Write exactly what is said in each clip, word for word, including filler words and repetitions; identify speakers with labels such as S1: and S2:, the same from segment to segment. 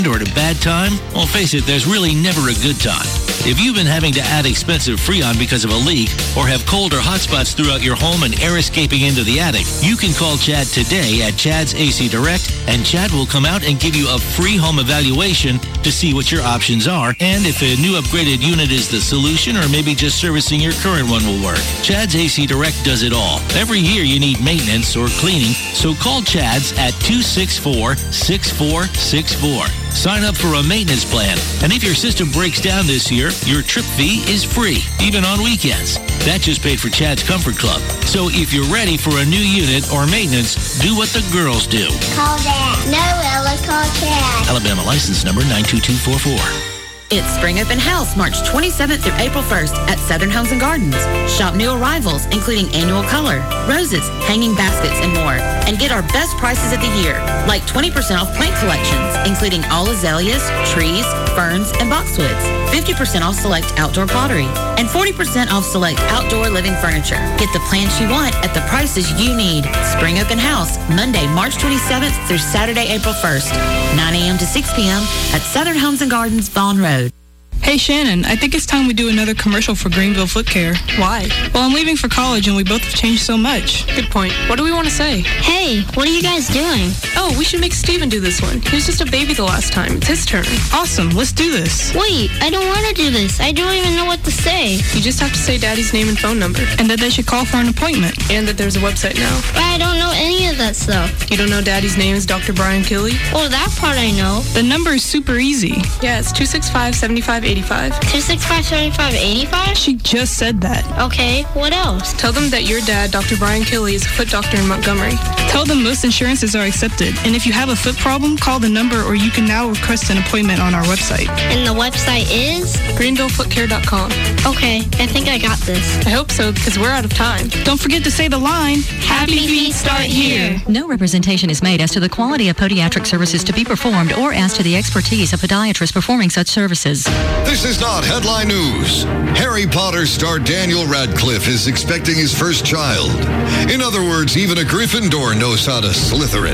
S1: or at a bad time? Well, face it, there's really never a good time. If you've been having to add expensive Freon because of a leak or have cold or hot spots throughout your home and air escaping into the attic, you can call Chad today at Chad's A C Direct, and Chad will come out and give you a free home evaluation to see what your options are and if a new upgraded unit is the solution or maybe just servicing your current one will work. Chad's A C Direct does it all. Every year you need maintenance or cleaning, so call Chad's at two six four, six four six four. Sign up for a maintenance plan, and if your system breaks down this year, your trip fee is free, even on weekends. That just paid for Chad's Comfort Club. So if you're ready for a new unit or maintenance, do what the girls do.
S2: Call Dad. No, Ella, call Chad.
S1: Alabama license number nine two two four four.
S3: It's Spring Open House, March twenty-seventh through April first at Southern Homes and Gardens. Shop new arrivals, including annual color, roses, hanging baskets, and more. And get our best prices of the year, like twenty percent off plant collections, including all azaleas, trees, ferns, and boxwoods. fifty percent off select outdoor pottery. And forty percent off select outdoor living furniture. Get the plants you want at the prices you need. Spring Open House, Monday, March twenty-seventh through Saturday, April first. nine a.m. to six p.m. at Southern Homes and Gardens, Vaughn Road.
S4: Hey, Shannon, I think it's time we do another commercial for Greenville Foot Care.
S5: Why?
S4: Well, I'm leaving for college, and we both have changed so much.
S5: Good point. What do we want to say?
S2: Hey, what are you guys doing?
S5: Oh, we should make Steven do this one. He was just a baby the last time. It's his turn.
S4: Awesome. Let's do this.
S2: Wait, I don't want to do this. I don't even know what to say.
S5: You just have to say Daddy's name and phone number.
S4: And that they should call for an appointment.
S5: And that there's a website now.
S2: But I don't know any of that stuff.
S5: You don't know Daddy's name is Doctor Brian Killey?
S2: Oh, that part I know.
S4: The number is super easy.
S5: Yeah, it's two six five, seven five eight five.
S2: two six five, seven five eight five?
S4: She just said that.
S2: Okay, what else?
S5: Tell them that your dad, Doctor Brian Killey, is a foot doctor in Montgomery.
S4: Tell them most insurances are accepted. And if you have a foot problem, call the number or you can now request an appointment on our website.
S2: And the website is?
S5: greenville foot care dot com.
S2: Okay, I think I got this.
S5: I hope so, because we're out of time.
S4: Don't forget to say the line.
S2: Happy feet start here.
S6: No representation is made as to the quality of podiatric services to be performed or as to the expertise of podiatrists performing such services.
S7: This is not headline news. Harry Potter star Daniel Radcliffe is expecting his first child. In other words, even a Gryffindor knows how to Slytherin.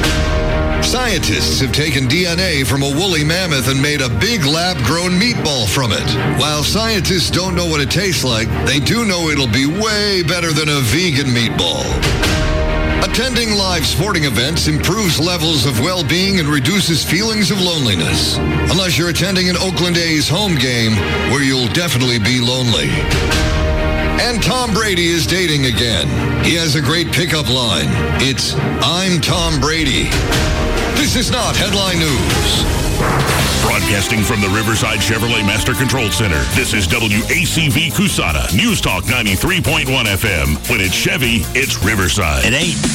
S7: Scientists have taken D N A from a woolly mammoth and made a big lab-grown meatball from it. While scientists don't know what it tastes like, they do know it'll be way better than a vegan meatball. Attending live sporting events improves levels of well-being and reduces feelings of loneliness. Unless you're attending an Oakland A's home game, where you'll definitely be lonely. And Tom Brady is dating again. He has a great pickup line. It's, "I'm Tom Brady." This is not headline news.
S8: Broadcasting from the Riverside Chevrolet Master Control Center, this is W A C V Cusana, News Talk ninety-three point one F M. When it's Chevy, it's Riverside.
S1: It ain't.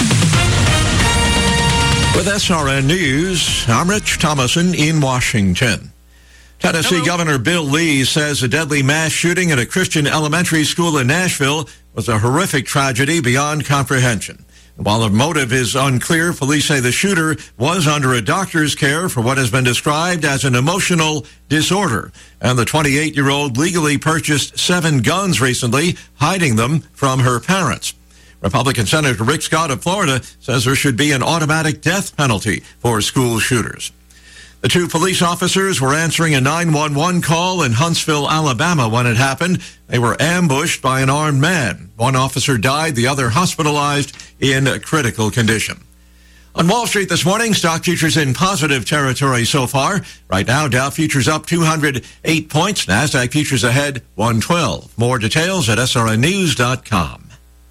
S9: With S R N News, I'm Rich Thomason in Washington. Tennessee
S5: Hello.
S9: Governor Bill Lee says a deadly mass shooting at a Christian elementary school in Nashville was a horrific tragedy beyond comprehension. While the motive is unclear, police say the shooter was under a doctor's care for what has been described as an emotional disorder. And the twenty-eight-year-old legally purchased seven guns recently, hiding them from her parents. Republican Senator Rick Scott of Florida says there should be an automatic death penalty for school shooters. The two police officers were answering a nine one one call in Huntsville, Alabama when it happened. They were ambushed by an armed man. One officer died, the other hospitalized in critical condition. On Wall Street this morning, stock futures in positive territory so far. Right now, Dow futures up two hundred eight points. NASDAQ futures ahead one twelve. More details at S R N news dot com.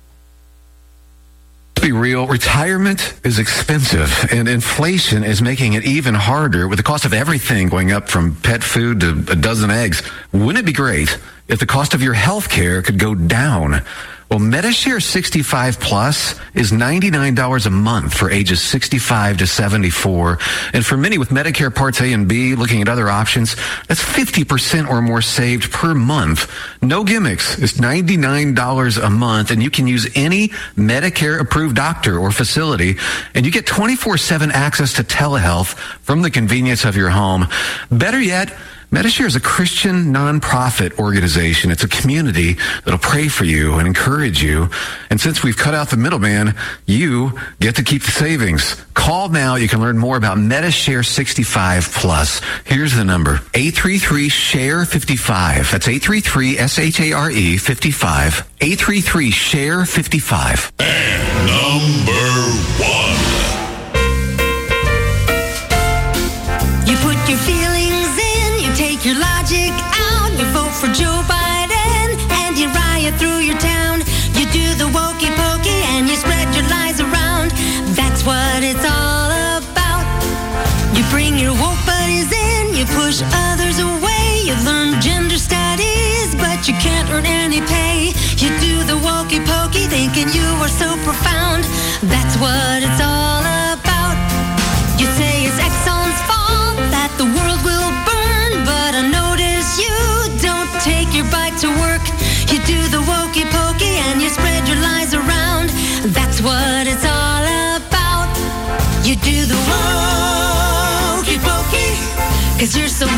S10: To be real, retirement is expensive, and inflation is making it even harder with the cost of everything going up from pet food to a dozen eggs. Wouldn't it be great if the cost of your health care could go down? Well, Medishare sixty-five Plus is ninety-nine dollars a month for ages sixty-five to seventy-four. And for many with Medicare Parts A and B, looking at other options, that's fifty percent or more saved per month. No gimmicks. It's ninety-nine dollars a month, and you can use any Medicare-approved doctor or facility, and you get twenty-four seven access to telehealth from the convenience of your home. Better yet, Medishare is a Christian nonprofit organization. It's a community that'll pray for you and encourage you. And since we've cut out the middleman, you get to keep the savings. Call now. You can learn more about Medishare sixty-five plus. Here's the number, eight three three, S H A R E, fifty-five. That's eight three three, S H A R E, fifty-five. eight three three, S H A R E, fifty-five.
S8: And number one.
S11: You put your feelings in, you take your logic out, you vote for Joe Biden, and you riot through your town. You do the wokey pokey and you spread your lies around. That's what it's all about. You bring your woke buddies in, you push others away. You learn gender studies, but you can't earn any pay. You do the wokey pokey thinking you are so profound. That's what it's all about. You say it's Exxon's fault that the world will burn, but I notice you don't take your bike to work. You do the wokey pokey and you spread your lies around. That's what it's all about. You do the wokey pokey, cause you're so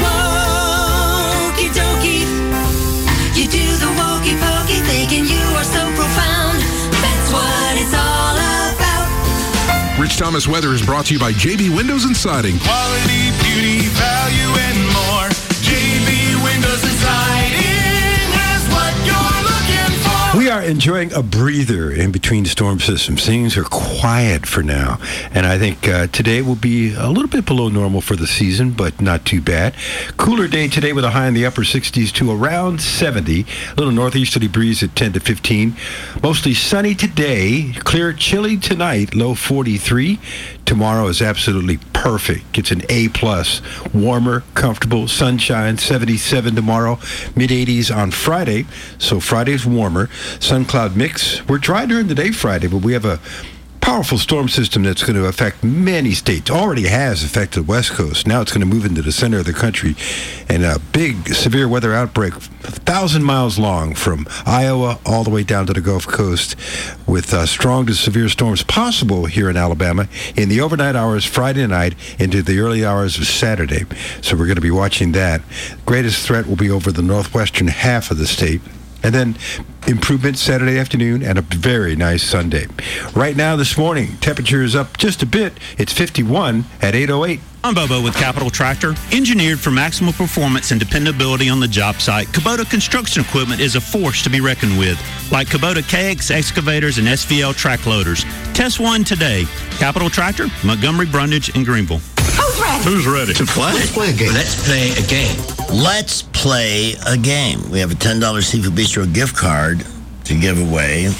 S11: wokey dokey. You do the wokey pokey thinking you are so profound. That's what it's all about.
S12: Rich Thomas Weather is brought to you by J B Windows and Siding.
S13: Quality, beauty, value, and more. J B Windows and Siding has what you're looking for.
S14: We are enjoying a breather in between storm systems. Things are quiet for now. And I think uh, today will be a little bit below normal for the season, but not too bad. Cooler day today with a high in the upper sixties to around seventy. A little northeasterly breeze at ten to fifteen. Mostly sunny today. Clear, chilly tonight. Low forty-three. Tomorrow is absolutely perfect. Gets an A plus. Warmer, comfortable, sunshine, seventy-seven tomorrow. mid eighties on Friday. So Friday's warmer. Sun cloud mix. We're dry during the day Friday, but we have a powerful storm system that's going to affect many states. Already has affected the West Coast. Now it's going to move into the center of the country. And a big severe weather outbreak, a thousand miles long from Iowa all the way down to the Gulf Coast, with uh, strong to severe storms possible here in Alabama in the overnight hours Friday night into the early hours of Saturday. So we're going to be watching that. Greatest threat will be over the northwestern half of the state. And then improvement Saturday afternoon and a very nice Sunday. Right now this morning, temperature is up just a bit. It's fifty-one at eight oh eight.
S15: I'm Bobo with Capital Tractor. Engineered for maximum performance and dependability on the job site, Kubota construction equipment is a force to be reckoned with, like Kubota K X excavators and S V L track loaders. Test one today. Capital Tractor, Montgomery, Brundage, and Greenville.
S11: Who's ready?
S8: Who's ready?
S16: To play? Let's play a game. Let's play a game. Let's play a game. We have a ten dollars Seafood Bistro gift card to give away.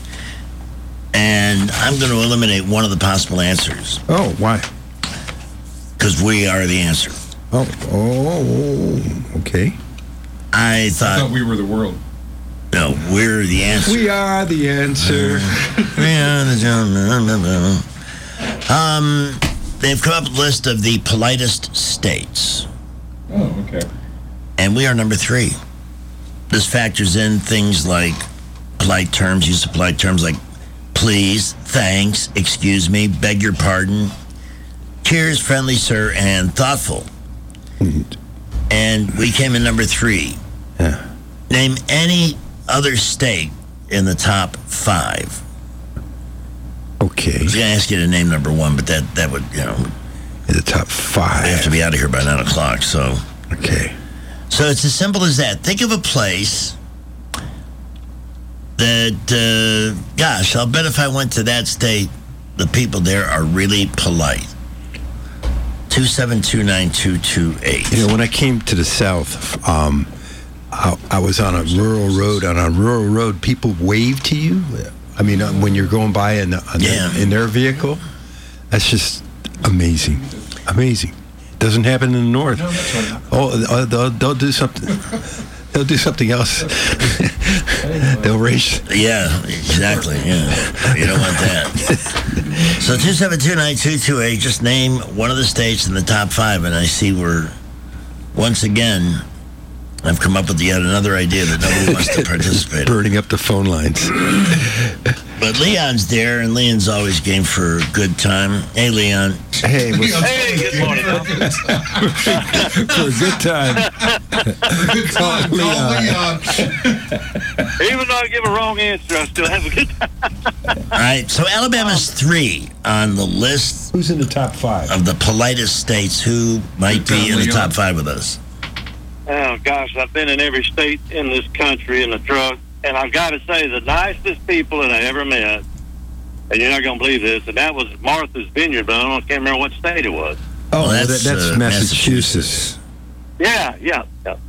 S16: And I'm going to eliminate one of the possible answers.
S14: Oh, why?
S16: Because we are the answer.
S14: Oh, oh, okay.
S16: I thought...
S12: I thought we were the world.
S16: No, we're the answer.
S14: We are the answer.
S16: um, they've come up with a list of the politest states.
S12: Oh, okay.
S16: And we are number three. This factors in things like polite terms, use of polite terms like please, thanks, excuse me, beg your pardon, cheers, friendly, sir, and thoughtful. And we came in number three.
S14: Yeah.
S16: Name any other state in the top five.
S14: Okay.
S16: I was going to ask you to name number one, but that, that would, you know.
S14: In the top five.
S16: We have to be out of here by nine o'clock, so.
S14: Okay.
S16: So it's as simple as that. Think of a place that, uh, gosh, I'll bet if I went to that state, the people there are really polite. two seven two nine two two eight.
S14: You know, when I came to the South, um, I, I was on a rural road. On a rural road, people wave to you. I mean, uh, when you're going by in, on
S16: yeah.
S14: their, in their vehicle, that's just amazing. Amazing. Doesn't happen in the North.
S12: No, that's right.
S14: Oh, they'll, they'll do something. They'll do something else. They'll race.
S16: Yeah, exactly. Yeah, you don't want that. So two seven two nine two two eight. Just name one of the states in the top five, and I see we're once again. I've come up with yet another idea that nobody wants to participate in.
S14: Burning up the phone lines.
S16: But Leon's there, and Leon's always game for a good time. Hey, Leon.
S14: Hey, what's
S17: Hey, good morning.
S14: for a good time.
S12: Good time, Leon.
S17: Even though I give a wrong answer, I still have a good time.
S16: All right, so Alabama's three on the list.
S14: Who's in the top five?
S16: Of the politest states, who might be in the top five with us?
S17: Oh, gosh, I've been in every state in this country in the truck, and I've got to say, the nicest people that I ever met, and you're not going to believe this, and that was Martha's Vineyard, but I don't, can't remember what state it was.
S14: Oh,
S16: Well,
S14: that's,
S16: that's,
S14: that's
S16: uh,
S14: Massachusetts.
S17: Yeah, yeah, yeah.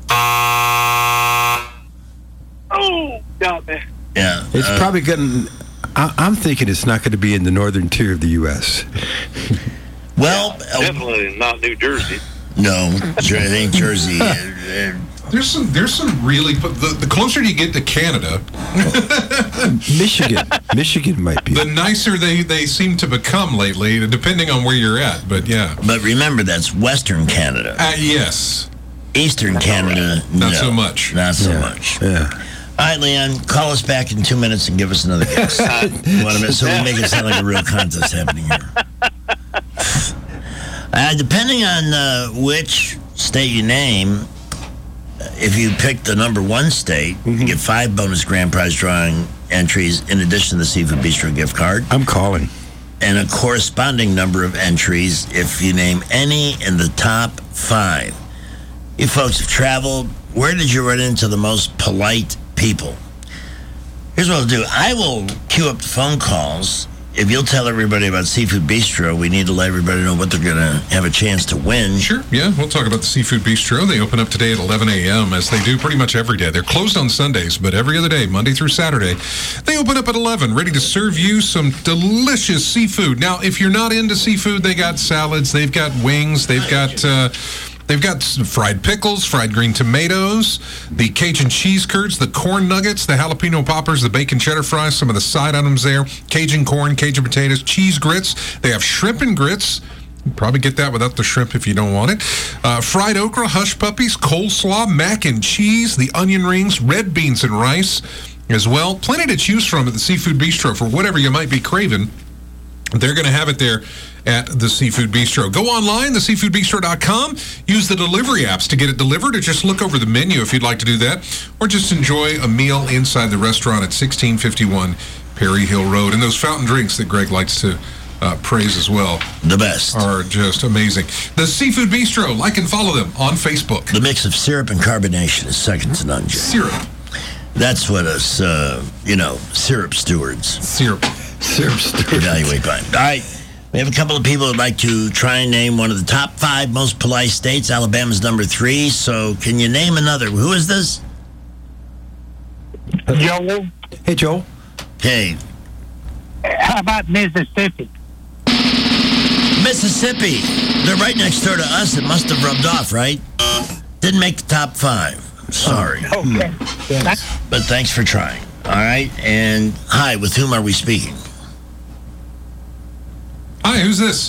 S17: Oh, got me.
S16: Yeah.
S14: It's
S16: uh,
S14: probably getting. I, I'm thinking it's not going to be in the northern tier of the U S
S16: Well, uh,
S17: Definitely not New Jersey.
S16: no, it ain't Jersey. Uh, uh,
S12: There's some, there's some really, the, the closer you get to Canada,
S14: Michigan. Michigan might be.
S12: the nicer they, they seem to become lately, depending on where you're at. But yeah.
S16: But remember, that's Western Canada.
S12: Uh, yes.
S16: Eastern Canada,
S12: Not
S16: no.
S12: so much.
S16: Not so
S14: Yeah.
S16: much.
S14: Yeah.
S16: All right, Leon, call us back in two minutes and give us another guess. You want to- so we make it sound like a real contest happening here. Uh, depending on uh, which state you name, if you pick the number one state,
S14: Mm-hmm.
S16: you get five bonus grand prize drawing entries in addition to the Seafood Bistro gift card,
S14: I'm calling.
S16: and a corresponding number of entries if you name any in the top five. You folks have traveled. Where did you run into the most polite people? Here's what I'll do. I will queue up the phone calls. If you'll tell everybody about Seafood Bistro, we need to let everybody know what they're going to have a chance to win.
S12: Sure, yeah. We'll talk about the Seafood Bistro. They open up today at eleven a.m., as they do pretty much every day. They're closed on Sundays, but every other day, Monday through Saturday, they open up at eleven, ready to serve you some delicious seafood. Now, if you're not into seafood, they got salads, they've got wings, they've got... Uh, They've got fried pickles, fried green tomatoes, the Cajun cheese curds, the corn nuggets, the jalapeno poppers, the bacon cheddar fries, some of the side items there, Cajun corn, Cajun potatoes, cheese grits. They have shrimp and grits. You probably get that without the shrimp if you don't want it. Uh, fried okra, hush puppies, coleslaw, mac and cheese, the onion rings, red beans and rice as well. Plenty to choose from at the Seafood Bistro for whatever you might be craving. They're going to have it there at the Seafood Bistro. Go online, the seafood bistro dot com. Use the delivery apps to get it delivered, or just look over the menu if you'd like to do that, or just enjoy a meal inside the restaurant at sixteen fifty-one Perry Hill Road. And those fountain drinks that Greg likes to uh, praise as well.
S16: The best.
S12: Are just amazing. The Seafood Bistro, like and follow them on Facebook.
S16: The mix of syrup and carbonation is second to none, Jay.
S12: Syrup.
S16: That's what us, uh, you know, syrup stewards.
S12: Syrup.
S14: Syrup stewards.
S16: Evaluate by. All right. We have a couple of people who'd like to try and name one of the top five most polite states. Alabama's number three. So can you name another? Who is this?
S18: Joel.
S14: Hey, Joel.
S16: Okay.
S18: How about Mississippi?
S16: Mississippi. They're right next door to us. It must have rubbed off, right? Didn't make the top five. Sorry.
S18: Okay.
S16: But thanks for trying. All right. And hi, with whom are we speaking?
S12: Hi, who's this?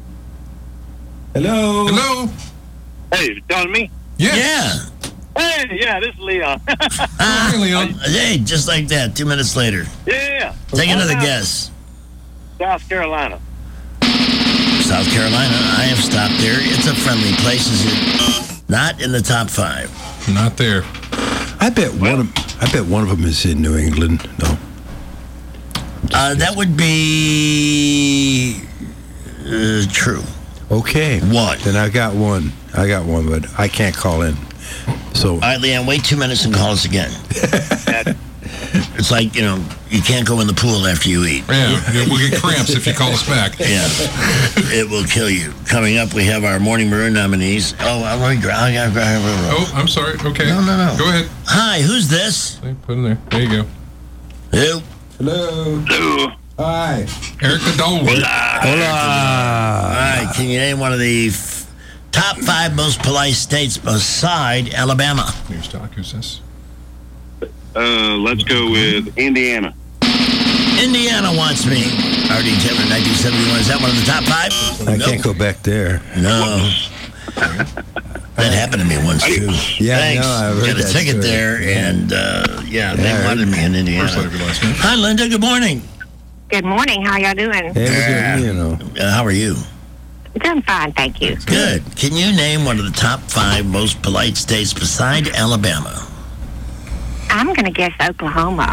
S14: Hello.
S12: Hello.
S17: Hey, you telling me?
S12: Yes.
S16: Yeah.
S17: Hey, yeah, this is Leon.
S16: Ah,
S12: Hi, Leon.
S16: Hey, just like that. Two minutes later.
S17: Yeah.
S16: Take another
S17: Uh,
S16: guess.
S17: South Carolina.
S16: South Carolina. I have stopped there. It's a friendly place. Is it not in the top five?
S12: Not there.
S14: I bet one of I bet one of them is in New England. No.
S16: Uh, that would be uh, true.
S14: Okay.
S16: One.
S14: Then I got one. I got one, but I can't call in. So.
S16: All right, Leanne, wait two minutes and call us again. It's like, you know, you can't go in the pool after you eat.
S12: Yeah, we'll get cramps if you call us back.
S16: Yeah, it will kill you. Coming up, we have our Morning Maroon nominees. Oh, I'm going to grab.
S12: Oh, I'm sorry. Okay.
S16: No, no, no.
S12: Go ahead.
S16: Hi, who's this?
S12: Put in there. There you go.
S16: Who?
S14: Hello.
S17: Hello.
S14: Hi.
S12: Eric the Dole.
S16: Hola. All right, can you name one of the f- top five most polite states beside Alabama?
S12: News Doc, who's this?
S17: Uh, let's go with Indiana.
S16: Indiana wants me. R D Taylor, nineteen seventy-one. Is that one of the top five?
S14: I
S16: Nope.
S14: can't go back there.
S16: No. That happened to me one Indianapolis, too.
S14: Yeah,
S16: Thanks.
S14: no, I've heard
S16: Got a
S14: that
S16: ticket
S14: story.
S16: there, and, uh, yeah, they
S14: Yeah,
S16: wanted me in Indiana. Hi, Linda. Good morning.
S19: Good morning. How y'all doing?
S16: Hey, you know. Uh, how are you?
S19: Doing fine, thank you.
S16: Good. Can you name one of the top five most polite states beside Alabama?
S19: I'm going to guess Oklahoma.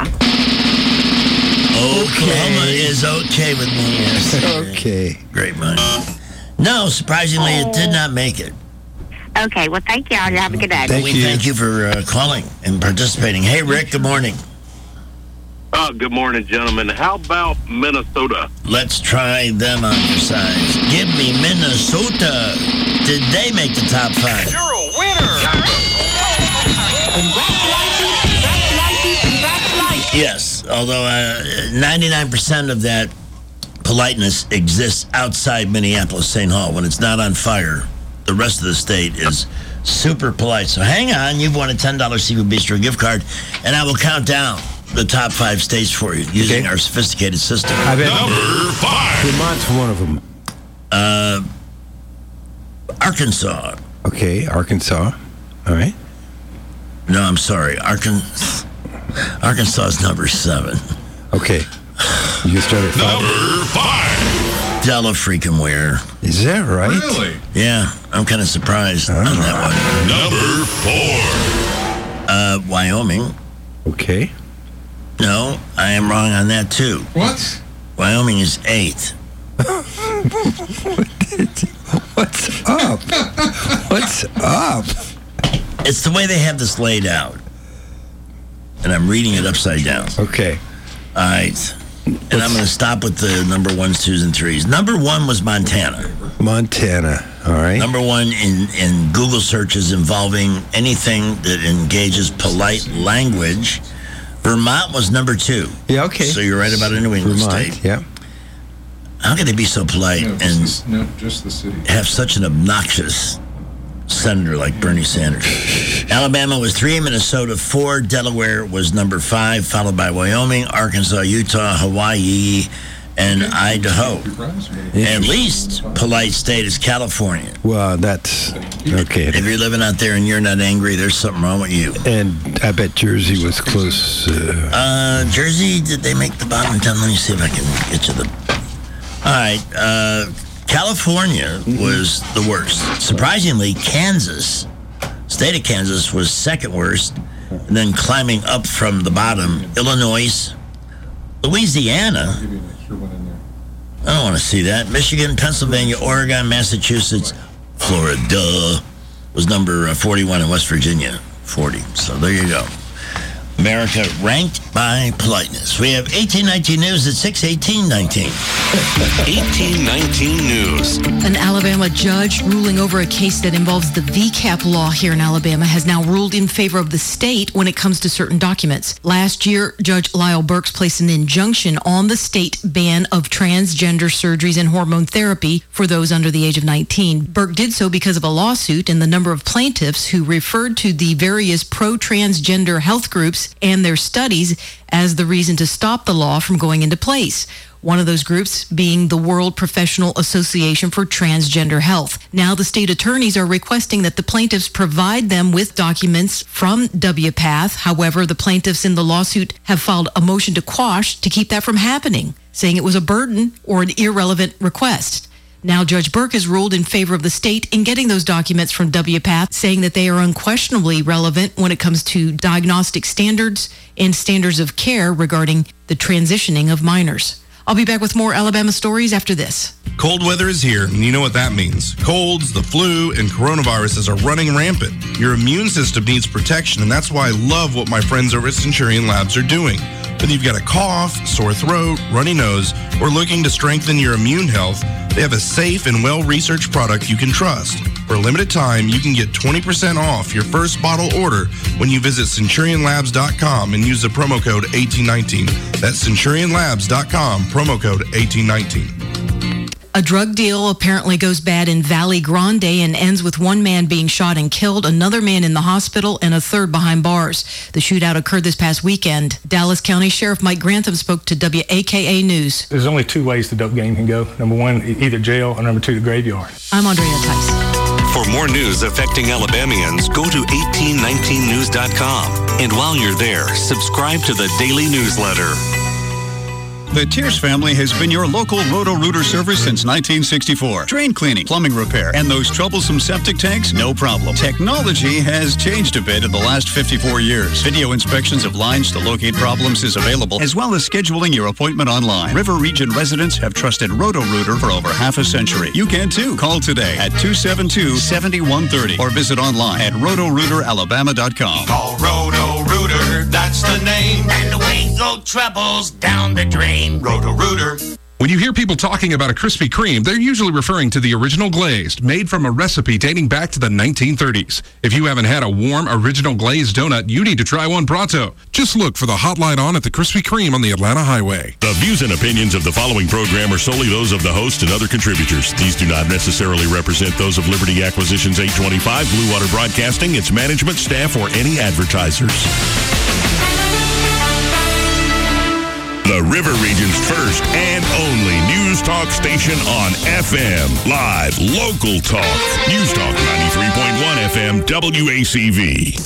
S16: Oklahoma is okay with me. Yes.
S14: Okay.
S16: Great money. No, surprisingly, it did not make it.
S19: Okay, well, thank y'all. You have a good day.
S16: But we thank you for uh, calling and participating. Hey, Rick, good morning.
S20: Oh, good morning, gentlemen. How about Minnesota?
S16: Let's try them on your sides. Give me Minnesota. Did they make the top five?
S13: You're a winner.
S16: Yes, although uh, ninety-nine percent of that politeness exists outside Minneapolis, Saint Paul. When it's not on fire, the rest of the state is super polite. So hang on, you've won a ten dollars Seafood Bistro gift card, and I will count down the top five states for you using
S14: Okay.
S16: our sophisticated system.
S14: I bet
S8: Number five.
S14: Vermont's one of them.
S16: Uh, Arkansas.
S14: Okay, Arkansas. All right.
S16: No, I'm sorry. Arkansas. Arkansas is number seven.
S14: Okay. You can start at five.
S8: Number five.
S16: Della freaking Ware.
S14: Is that right?
S12: Really?
S16: Yeah, I'm kind of surprised on that
S8: Number four.
S16: one. Uh, Wyoming.
S14: Okay.
S16: No, I am wrong on that too.
S12: What?
S16: Wyoming is eighth.
S14: What's up? What's up?
S16: It's the way they have this laid out. And I'm reading it upside down.
S14: Okay.
S16: All right. And I'm going to stop with the number ones, twos, and threes. Number one was Montana.
S14: Montana. All right.
S16: Number one in, in Google searches involving anything that engages polite language. Vermont was number two.
S14: Yeah, okay.
S16: So you're right about a New England
S14: Vermont,
S16: state.
S14: yeah.
S16: How can they be so polite
S12: No,
S16: and
S12: just the, no, just the city.
S16: have such an obnoxious senator like Bernie Sanders? Alabama was three, Minnesota four, Delaware was number five, followed by Wyoming, Arkansas, Utah, Hawaii, and Idaho. At least polite state is California.
S14: Well, that's okay.
S16: If you're living out there and you're not angry, there's something wrong with you.
S14: And I bet Jersey was close. Uh,
S16: Uh, Jersey, did they make the bottom ten? Let me see if I can get you the... All right, uh, California was the worst. Surprisingly, Kansas, state of Kansas, was second worst, and then climbing up from the bottom, Illinois, Louisiana. I don't want to see that. Michigan, Pennsylvania, Oregon, Massachusetts, Florida was number uh, forty-one, in West Virginia, forty. So there you go. America ranked by politeness. We have eighteen nineteen News at six eighteen nineteen.
S8: eighteen nineteen News.
S6: An Alabama judge ruling over a case that involves the V CAP law here in Alabama has now ruled in favor of the state when it comes to certain documents. Last year, Judge Lyle Burks placed an injunction on the state ban of transgender surgeries and hormone therapy for those under the age of nineteen. Burke did so because of a lawsuit and the number of plaintiffs who referred to the various pro-transgender health groups and their studies as the reason to stop the law from going into place. One of those groups being the World Professional Association for Transgender Health. Now the state attorneys are requesting that the plaintiffs provide them with documents from W PATH. However, the plaintiffs in the lawsuit have filed a motion to quash to keep that from happening, saying it was a burden or an irrelevant request. Now, Judge Burke has ruled in favor of the state in getting those documents from W PATH, saying that they are unquestionably relevant when it comes to diagnostic standards and standards of care regarding the transitioning of minors. I'll be back with more Alabama stories after this.
S21: Cold weather is here, and you know what that means. Colds, the flu, and coronaviruses are running rampant. Your immune system needs protection, and that's why I love what my friends over at Centurion Labs are doing. Whether you've got a cough, sore throat, runny nose, or looking to strengthen your immune health, they have a safe and well-researched product you can trust. For a limited time, you can get twenty percent off your first bottle order when you visit Centurion Labs dot com and use the promo code eighteen nineteen. That's Centurion Labs dot com, promo code eighteen nineteen.
S6: A drug deal apparently goes bad in Valley Grande and ends with one man being shot and killed, another man in the hospital, and a third behind bars. The shootout occurred this past weekend. Dallas County Sheriff Mike Grantham spoke to W A K A News.
S22: There's only two ways the dope game can go. Number one, either jail, or number two, the graveyard.
S6: I'm Andrea Tice.
S3: For more news affecting Alabamians, go to eighteen nineteen news dot com. And while you're there, subscribe to the daily newsletter.
S22: The Tierce family has been your local Roto-Rooter service since nineteen sixty-four. Drain cleaning, plumbing repair, and those troublesome septic tanks, no problem. Technology has changed a bit in the last fifty-four years. Video inspections of lines to locate problems is available, as well as scheduling your appointment online. River Region residents have trusted Roto-Rooter for over half a century. You can too. Call today at two seven two, seven one three zero or visit online at roto rooter alabama dot com.
S13: Call Roto-Rooter, that's the name. And away go troubles down the drain. Roto-Rooter.
S12: When you hear people talking about a Krispy Kreme, they're usually referring to the original glazed, made from a recipe dating back to the nineteen thirties. If you haven't had a warm, original glazed donut, you need to try one pronto. Just look for the hot light on at the Krispy Kreme on the Atlanta Highway.
S8: The views and opinions of the following program are solely those of the host and other contributors. These do not necessarily represent those of Liberty Acquisitions eight twenty-five, Blue Water Broadcasting, its management, staff, or any advertisers. The River Region's first and only news talk station on F M. Live, local talk. News Talk ninety-three point one F M, W A C V.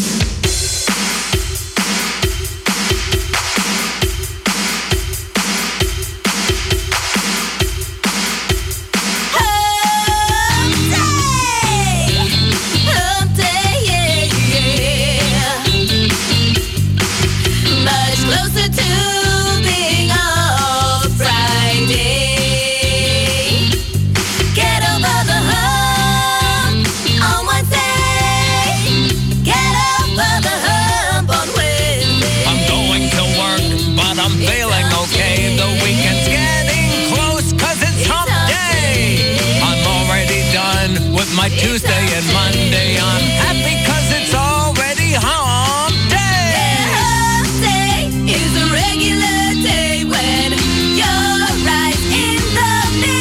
S13: My Tuesday and Monday, I'm happy cause it's already hump day. Yeah, hump day is a regular day when you're right in the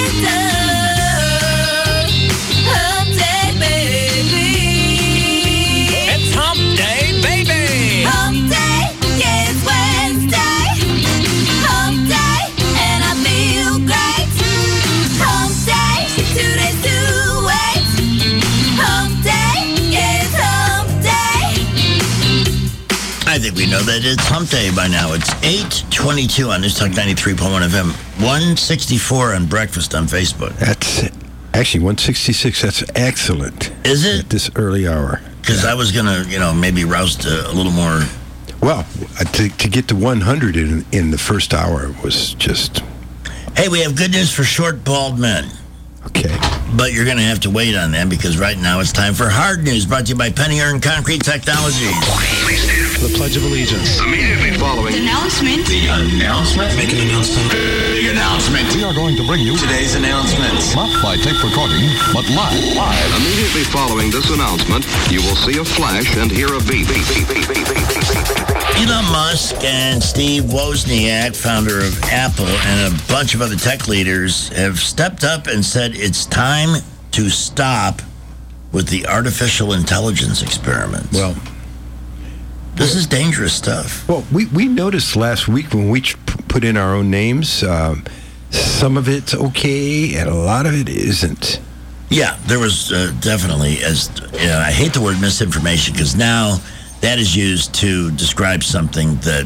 S13: middle. Hump day, baby. It's hump day, baby. Hump day, yeah, it's Wednesday. Hump day, and I feel great. Hump day, two days to wait. Hump day is hump day.
S16: I think we know that it's hump day by now. It's eight twenty-two on News Talk ninety-three point one F M. one sixty-four on Breakfast on Facebook.
S14: That's actually one sixty-six. That's excellent.
S16: Is it?
S14: At this early hour.
S16: Because I was going to, you know, maybe roust a, a little more.
S14: Well, uh, to, to get to one hundred in, in the first hour was just...
S16: Hey, we have good news for short, bald men.
S14: Okay.
S16: But you're going to have to wait on them because right now it's time for hard news brought to you by Penny Earn Concrete Technologies.
S23: The Pledge of Allegiance. Immediately following
S11: The announcement.
S23: the announcement. Make an announcement. The announcement. We are going to bring you today's announcements. Not by tape recording, but live. Live. Immediately following this announcement, you will see a flash and hear a beep. Beep, beep, beep, beep, beep, beep, beep.
S16: Elon Musk and Steve Wozniak, founder of Apple, and a bunch of other tech leaders have stepped up and said it's time to stop with the artificial intelligence experiments.
S14: Well,
S16: this is dangerous stuff.
S14: Well, we, we noticed last week when we ch- put in our own names, um, some of it's okay and a lot of it isn't.
S16: Yeah, there was uh, definitely, as you know, I hate the word misinformation because now that is used to describe something that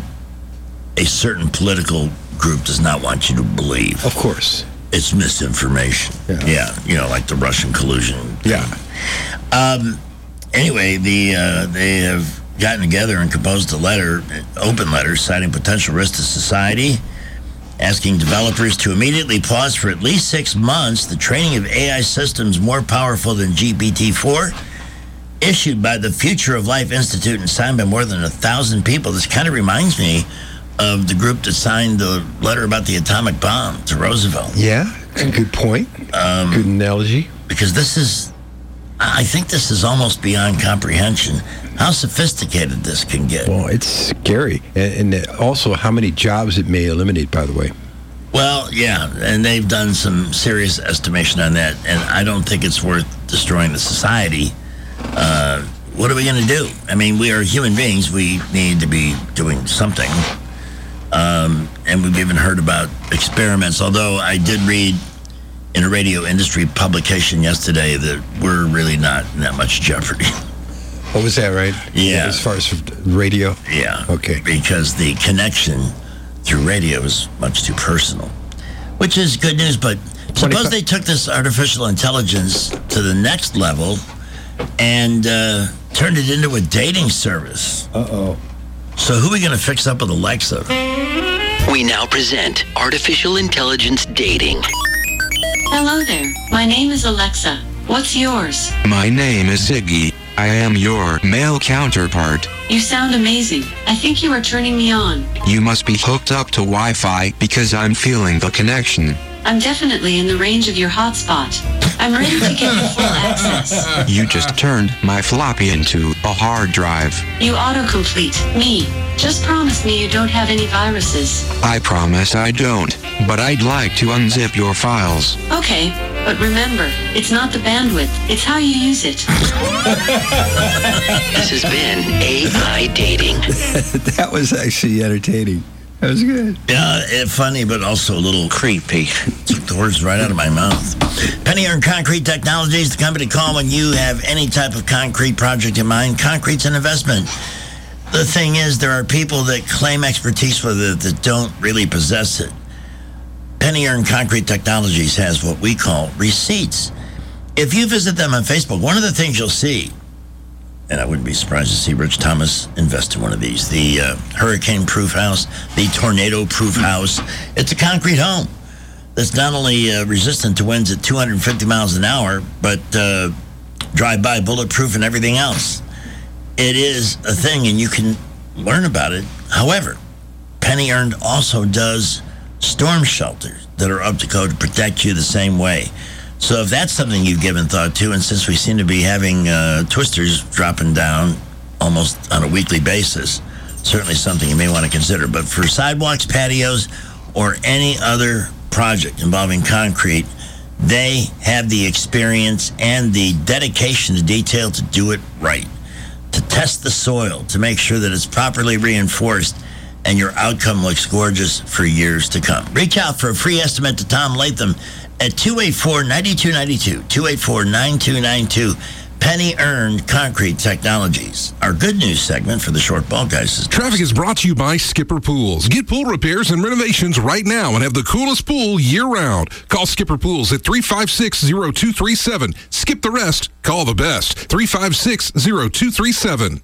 S16: a certain political group does not want you to believe.
S14: Of course.
S16: It's misinformation.
S14: Yeah,
S16: yeah you know, like the Russian collusion.
S14: Yeah.
S16: Um, anyway, the uh, they have gotten together and composed a letter, an open letter, citing potential risk to society, asking developers to immediately pause for at least six months the training of A I systems more powerful than G P T four, issued by the Future of Life Institute and signed by more than a thousand people. This kind of reminds me of the group that signed the letter about the atomic bomb to Roosevelt.
S14: Yeah, good point.
S16: Um,
S14: good analogy.
S16: Because this is, I think this is almost beyond comprehension, how sophisticated this can get.
S14: Well, it's scary. And, and also how many jobs it may eliminate, by the way.
S16: Well, yeah, and they've done some serious estimation on that, and I don't think it's worth destroying the society. Uh, what are we going to do? I mean, we are human beings. We need to be doing something. Um, and we've even heard about experiments, although I did read in a radio industry publication yesterday that we're really not in that much jeopardy.
S14: What was that, right?
S16: Yeah.
S14: As far as radio?
S16: Yeah.
S14: Okay.
S16: Because the connection through radio is much too personal, which is good news. But suppose they took this artificial intelligence to the next level and uh, turned it into a dating service.
S14: Uh-oh.
S16: So who are we going to fix up with Alexa?
S2: We now present Artificial Intelligence Dating.
S4: Hello there. My name is Alexa. What's yours?
S7: My name is Ziggy. I am your male counterpart.
S4: You sound amazing. I think you are turning me on.
S7: You must be hooked up to Wi-Fi because I'm feeling the connection.
S4: I'm definitely in the range of your hotspot. I'm ready to give you full access.
S7: You just turned my floppy into a hard drive.
S4: You autocomplete me. Just promise me you don't have any viruses.
S7: I promise I don't, but I'd like to unzip your files.
S4: Okay, but remember, it's not the bandwidth, it's how you use it.
S2: This has been A I Dating.
S14: That was actually entertaining. That was good.
S16: Yeah, uh, funny, but also a little creepy. Took the words right out of my mouth. Penny Earn Concrete Technologies, the company to call when you have any type of concrete project in mind. Concrete's an investment. The thing is, there are people that claim expertise with it that don't really possess it. Penny Earn Concrete Technologies has what we call receipts. If you visit them on Facebook, one of the things you'll see, and I wouldn't be surprised to see Rich Thomas invest in one of these, the uh, hurricane-proof house, the tornado-proof house. It's a concrete home that's not only uh, resistant to winds at two hundred fifty miles an hour, but uh, drive-by bulletproof and everything else. It is a thing, and you can learn about it. However, Penny Earned also does storm shelters that are up to code to protect you the same way. So if that's something you've given thought to, and since we seem to be having uh, twisters dropping down almost on a weekly basis, certainly something you may want to consider. But for sidewalks, patios, or any other project involving concrete, they have the experience and the dedication to detail to do it right, to test the soil, to make sure that it's properly reinforced, and your outcome looks gorgeous for years to come. Reach out for a free estimate to Tom Latham at two eight four, nine two nine two, two eight four, nine two nine two. Penny Earned Concrete Technologies. Our good news segment for the short ball guys is
S24: Traffic is brought to you by Skipper Pools. Get pool repairs and renovations right now and have the coolest pool year-round. Call Skipper Pools at three five six, zero two three seven. Skip the rest. Call the best. three five six, zero two three seven.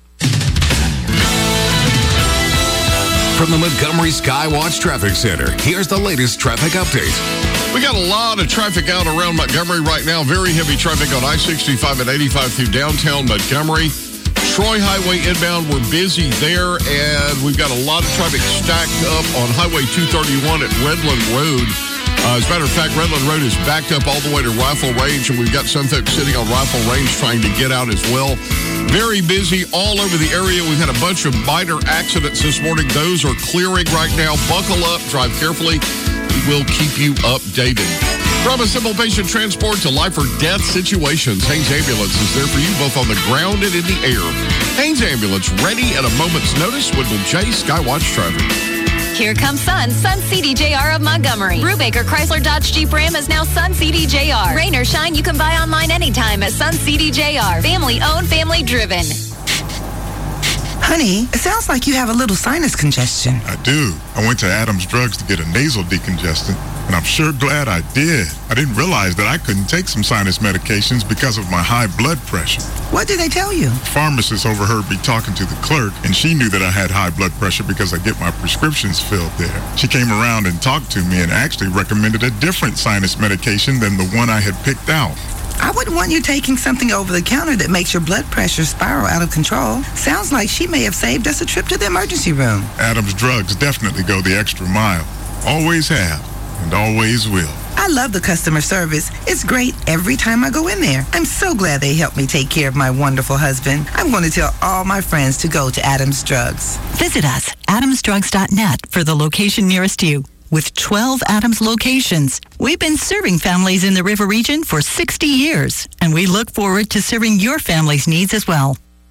S25: From the Montgomery Skywatch Traffic Center, here's the latest traffic update.
S26: We got a lot of traffic out around Montgomery right now. Very heavy traffic on I sixty-five and eighty-five through downtown Montgomery. Troy Highway inbound, we're busy there, and we've got a lot of traffic stacked up on Highway two thirty-one at Redland Road. Uh, as a matter of fact, Redland Road is backed up all the way to Rifle Range, and we've got some folks sitting on Rifle Range trying to get out as well. Very busy all over the area. We've had a bunch of minor accidents this morning. Those are clearing right now. Buckle up, drive carefully. We'll keep you updated. From a simple patient transport to life or death situations, Haynes Ambulance is there for you both on the ground and in the air. Haynes Ambulance, ready at a moment's notice. Woodville J, Skywatch Traffic.
S27: Here comes Sun, Sun C D J R of Montgomery. Brubaker Chrysler Dodge Jeep Ram is now Sun C D J R. Rain or shine, you can buy online anytime at Sun C D J R. Family owned, family driven.
S28: Honey, it sounds like you have a little sinus congestion.
S29: I do. I went to Adams Drugs to get a nasal decongestant, and I'm sure glad I did. I didn't realize that I couldn't take some sinus medications because of my high blood pressure.
S28: What did they tell you?
S29: The pharmacist overheard me talking to the clerk, and she knew that I had high blood pressure because I get my prescriptions filled there. She came around and talked to me and actually recommended a different sinus medication than the one I had picked out.
S28: I wouldn't want you taking something over the counter that makes your blood pressure spiral out of control. Sounds like she may have saved us a trip to the emergency room.
S29: Adams Drugs definitely go the extra mile. Always have, and always will.
S28: I love the customer service. It's great every time I go in there. I'm so glad they helped me take care of my wonderful husband. I'm going to tell all my friends to go to Adams Drugs.
S30: Visit us, adams drugs dot net, for the location nearest you. With twelve Adams locations, we've been serving families in the River Region for sixty years, and we look forward to serving your family's needs as well.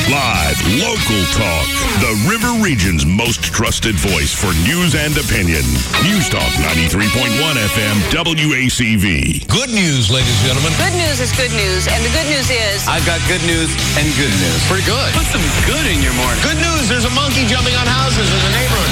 S8: Live, local talk. The River Region's most trusted voice for news and opinion. News Talk ninety-three point one F M W A C V.
S1: Good news, ladies and gentlemen.
S5: Good news is good news, and the good news is...
S1: I've got good news and good news. Pretty good. Put some good in your morning. Good news, there's a monkey jumping on houses in the neighborhood.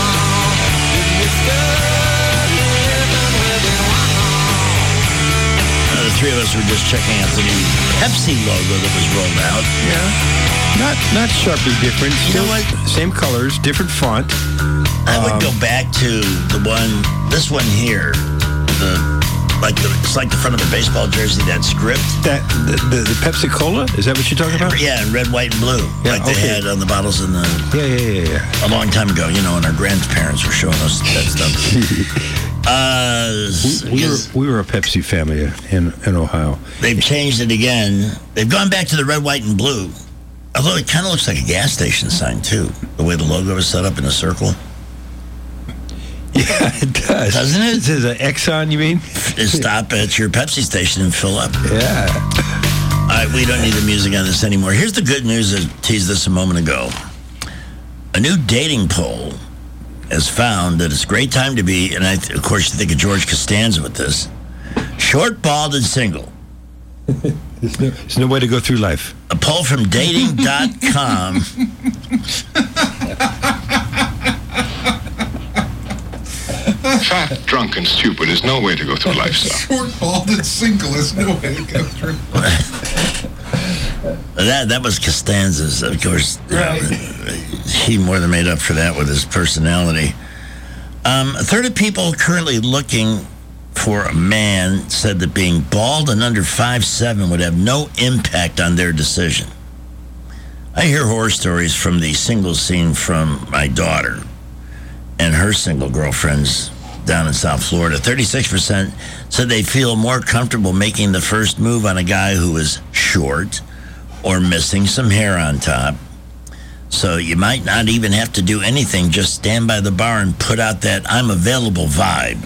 S16: Uh, the three of us were just checking out the new Pepsi logo that was rolled out.
S14: Yeah. Not not sharply different. Still like same colors, different font.
S16: I would
S14: Um,
S16: go back to the one, this one here, the like the it's like the front of a baseball jersey. That script.
S14: That the, the, the Pepsi Cola. Is that what you're talking about?
S16: Yeah, in red, white, and blue,
S14: Yeah,
S16: like they
S14: okay.
S16: had on the bottles in the.
S14: Yeah, yeah, yeah, yeah.
S16: A long time ago, you know, when our grandparents were showing us that stuff. uh,
S14: We, we were we were a Pepsi family in in Ohio.
S16: They've changed it again. They've gone back to the red, white, and blue. Although it kind of looks like a gas station sign, too. The way the logo is set up in a circle.
S14: Yeah, it does.
S16: Doesn't it?
S14: It says an Exxon, you mean?
S16: Stop at your Pepsi station and fill up.
S14: Yeah.
S16: All right, we don't need the music on this anymore. Here's the good news. I teased this a moment ago. A new dating poll has found that it's a great time to be, and I, of course, you think of George Costanza with this, short, bald, and single.
S14: There's no, there's no way to go through life.
S16: A poll from dating dot com.
S23: Fat, drunk, and stupid is no way to go through life, sir.
S12: Short, bald, and single is no way to go through.
S16: That that was Costanza's, of course.
S12: Right.
S16: He more than made up for that with his personality. Um, a third of people currently looking for a man said that being bald and under five seven would have no impact on their decision. I hear horror stories from the single scene from my daughter and her single girlfriends down in South Florida. thirty-six percent said they feel more comfortable making the first move on a guy who is short or missing some hair on top. So you might not even have to do anything, just stand by the bar and put out that I'm available vibe.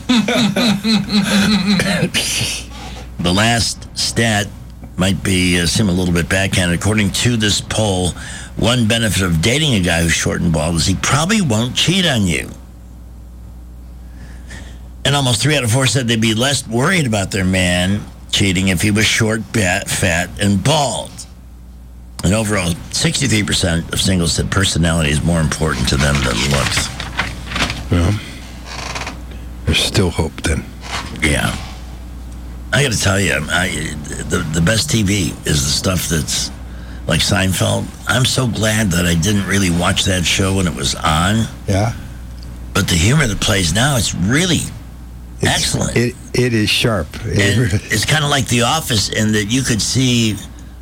S16: The last stat might be uh, seem a little bit backhanded. According to this poll, one benefit of dating a guy who's short and bald is he probably won't cheat on you. And almost three out of four said they'd be less worried about their man cheating if he was short, fat, fat, and bald. And overall, sixty-three percent of singles said personality is more important to them than looks.
S14: Well, there's still hope then.
S16: Yeah. I got to tell you, I, the, the best T V is the stuff that's like Seinfeld. I'm so glad that I didn't really watch that show when it was on.
S14: Yeah.
S16: But the humor that plays now, it's really
S14: It's,
S16: excellent.
S14: It It is sharp. It
S16: And
S14: really-
S16: it's kind of like The Office in that you could see,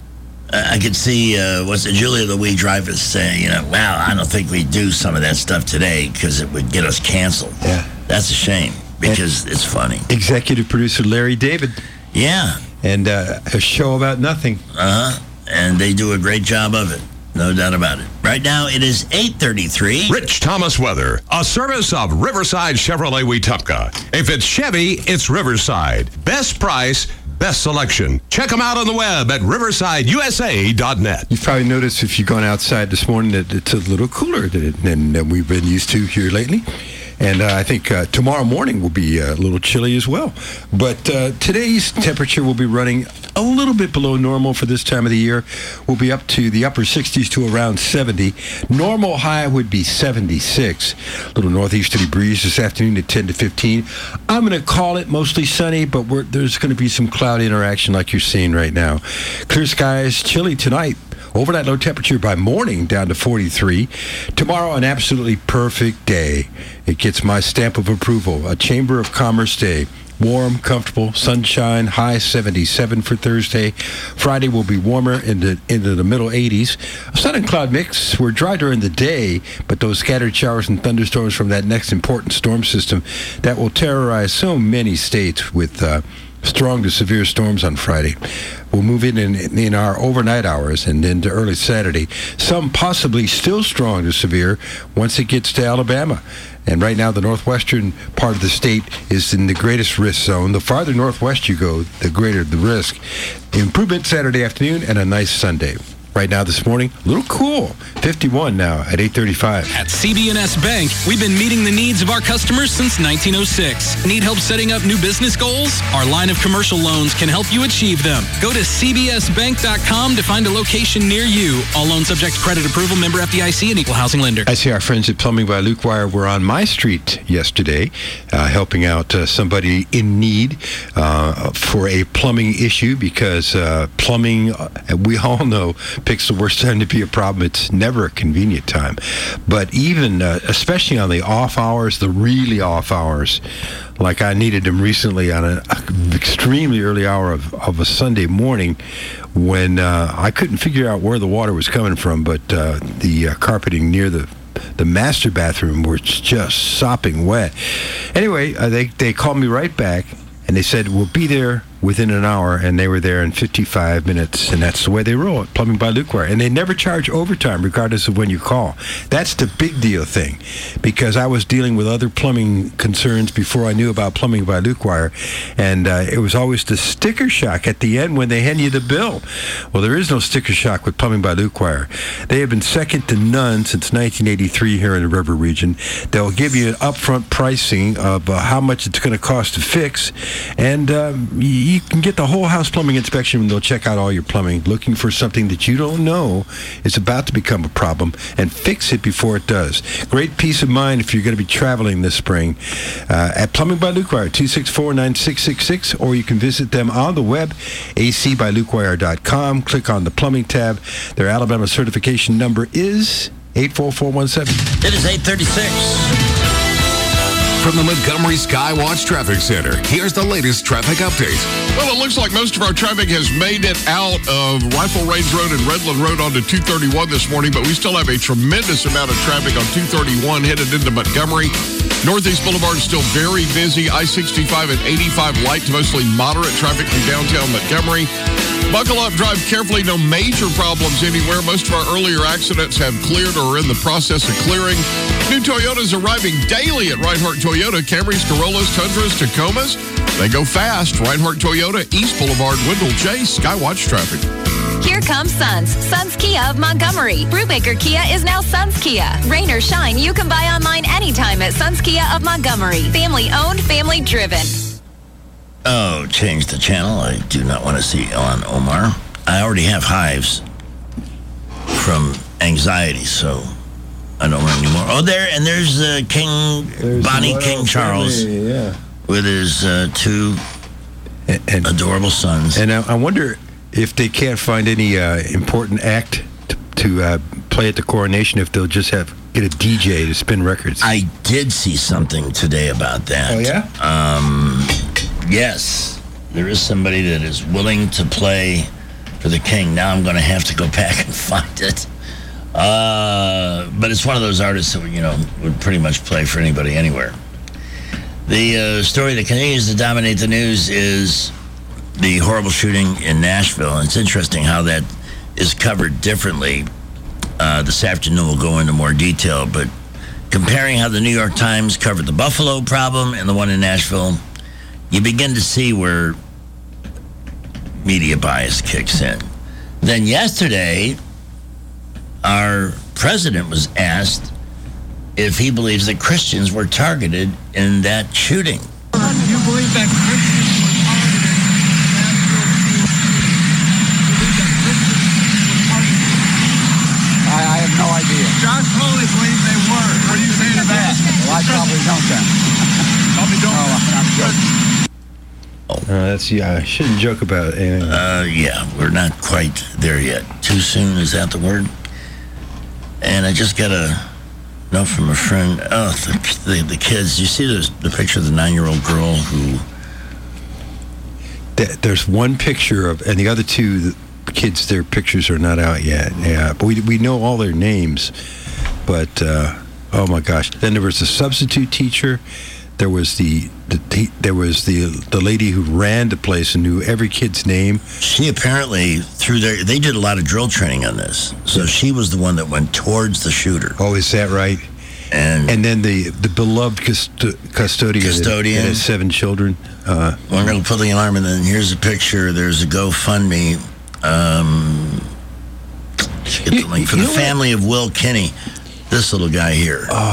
S16: uh, I could see, uh, what's it, Julia Louis-Dreyfus saying, you know, wow, I don't think we do some of that stuff today because it would get us canceled.
S14: Yeah.
S16: That's a shame because it's funny.
S14: Executive producer Larry David.
S16: Yeah.
S14: And uh, a show about nothing.
S16: Uh-huh. And they do a great job of it. No doubt about it. Right now, it is eight thirty-three.
S25: Rich Thomas Weather, a service of Riverside Chevrolet Wetumpka. If it's Chevy, it's Riverside. Best price, best selection. Check them out on the web at riverside u s a dot net.
S14: You've probably noticed if you've gone outside this morning that it's a little cooler than, than, than we've been used to here lately. And uh, I think uh, tomorrow morning will be uh, a little chilly as well. But uh, today's temperature will be running a little bit below normal for this time of the year. We'll be up to the upper sixties to around seventy. Normal high would be seventy-six. A little northeasterly breeze this afternoon at ten to fifteen. I'm going to call it mostly sunny, but we're, there's going to be some cloud interaction like you're seeing right now. Clear skies, chilly tonight. Overnight low temperature by morning down to forty-three. Tomorrow, an absolutely perfect day. It gets my stamp of approval. A Chamber of Commerce day. Warm, comfortable, sunshine, high seventy-seven for Thursday. Friday will be warmer into, into the middle eighties. A sun and cloud mix. We're dry during the day, but those scattered showers and thunderstorms from that next important storm system that will terrorize so many states with uh, strong to severe storms on Friday. We'll move in, in in our overnight hours and into early Saturday. Some possibly still strong to severe once it gets to Alabama. And right now, the northwestern part of the state is in the greatest risk zone. The farther northwest you go, the greater the risk. Improvement Saturday afternoon and a nice Sunday. Right now this morning, a little cool. fifty-one now at eight thirty-five.
S3: At C B N S Bank, we've been meeting the needs of our customers since nineteen oh six. Need help setting up new business goals? Our line of commercial loans can help you achieve them. Go to c b s bank dot com to find a location near you. All loans subject to credit approval, member F D I C and equal housing lender.
S14: I see our friends at Plumbing by Luke Wire were on my street yesterday, uh, helping out uh, somebody in need uh, for a plumbing issue because uh, plumbing, uh, we all know, picks the worst time to be a problem. It's never a convenient time. But even, uh, especially on the off hours, the really off hours, like I needed them recently on an extremely early hour of, of a Sunday morning when uh, I couldn't figure out where the water was coming from, but uh, the uh, carpeting near the the master bathroom was just sopping wet. Anyway, uh, they, they called me right back, and they said, we'll be there within an hour, and they were there in fifty-five minutes, and that's the way they roll it, Plumbing by Luke Wire. And they never charge overtime, regardless of when you call. That's the big deal thing, because I was dealing with other plumbing concerns before I knew about Plumbing by Luke Wire, and uh, it was always the sticker shock at the end when they hand you the bill. Well, there is no sticker shock with Plumbing by Luke Wire. They have been second to none since nineteen eighty-three here in the River region. They'll give you an upfront pricing of uh, how much it's going to cost to fix, and um, you You can get the whole house plumbing inspection when they'll check out all your plumbing, looking for something that you don't know is about to become a problem, and fix it before it does. Great peace of mind if you're going to be traveling this spring. Uh, at Plumbing by Luke Wire, two six four, nine six six six, or you can visit them on the web, a c by luke wire dot com. Click on the plumbing tab. Their Alabama certification number is eight four four one seven.
S16: It is eight thirty-six.
S23: From the Montgomery Skywatch Traffic Center, here's the latest traffic update.
S26: Well, it looks like most of our traffic has made it out of Rifle Range Road and Redland Road onto two thirty-one this morning, but we still have a tremendous amount of traffic on two thirty-one headed into Montgomery. Northeast Boulevard is still very busy. I sixty-five and eighty-five light to mostly moderate traffic through downtown Montgomery. Buckle up, drive carefully. No major problems anywhere. Most of our earlier accidents have cleared or are in the process of clearing. New Toyotas arriving daily at Reinhardt Toyota. Camrys, Corollas, Tundras, Tacomas. They go fast. Reinhardt Toyota, East Boulevard, Wendell Chase, Skywatch traffic.
S27: Here comes Suns. Suns Kia of Montgomery. Brubaker Kia is now Suns Kia. Rain or shine, you can buy online anytime at Suns Kia of Montgomery. Family owned, family driven.
S16: Oh, change the channel. I do not want to see Ilhan Omar. I already have hives from anxiety, so I don't want any more. Oh, there, and there's uh, King, there's Bonnie King Charles family, yeah. with his uh, two and, and, adorable sons.
S14: And I, I wonder if they can't find any uh, important act to, to uh, play at the coronation, if they'll just have get a D J to spin records.
S16: I did see something today about that.
S14: Oh, yeah?
S16: Um... Yes, there is somebody that is willing to play for the king. Now I'm going to have to go back and find it. Uh, but it's one of those artists that, you know, would pretty much play for anybody anywhere. The uh, story that continues to dominate the news is the horrible shooting in Nashville. And it's interesting how that is covered differently. Uh, this afternoon we'll go into more detail, but comparing how the New York Times covered the Buffalo problem and the one in Nashville, you begin to see where media bias kicks in. Then yesterday, our president was asked if he believes that Christians were targeted in that shooting.
S6: Do you believe that Christians were targeted in Nashville? I, I have no idea. Josh Foley believes they were. What do you say to that? Well, I probably don't then. Probably don't. No, I'm joking.
S14: Uh, that's yeah. I shouldn't joke about anything.
S16: Uh, yeah, we're not quite there yet. Too soon, is that the word? And I just got a note from a friend. Oh, the the, the kids. You see the the picture of the nine-year-old girl who?
S14: There's one picture of, and the other two the kids. Their pictures are not out yet. Yeah, but we we know all their names. But uh, oh my gosh! Then there was a substitute teacher. There was the, the there was the the lady who ran the place and knew every kid's name.
S16: She apparently through their they did a lot of drill training on this, so she was the one that went towards the shooter.
S14: Oh, is that right?
S16: And
S14: and then the the beloved custo- custodian,
S16: custodian
S14: that has seven children. Uh,
S16: well, I'm going to put the alarm, and then here's a picture. There's a GoFundMe. Um, Get the link for the family of Will Kinney. This little guy here.
S14: Oh,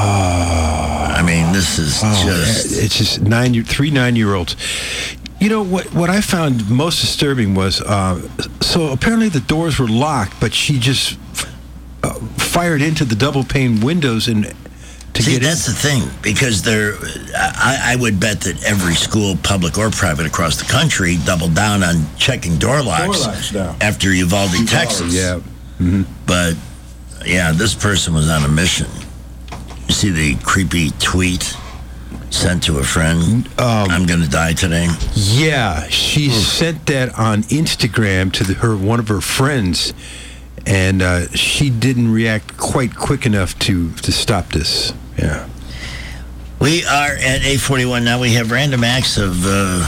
S16: I mean, this is
S14: oh,
S16: just...
S14: It's just nine, three nine-year-olds. You know, what What I found most disturbing was, uh, so apparently the doors were locked, but she just uh, fired into the double-pane windows and to
S16: See,
S14: get
S16: that's
S14: in.
S16: the thing, because there, I, I would bet that every school, public or private across the country, doubled down on checking door locks,
S14: Door locks now.
S16: after Uvalde, Texas.
S14: Yeah. Mm-hmm.
S16: But, yeah, this person was on a mission. You see the creepy tweet sent to a friend? Um, I'm going to die today.
S14: Yeah, she sent that on Instagram to the, her one of her friends, and uh, she didn't react quite quick enough to, to stop this. Yeah.
S16: We are at eight forty-one now. We have random acts of uh,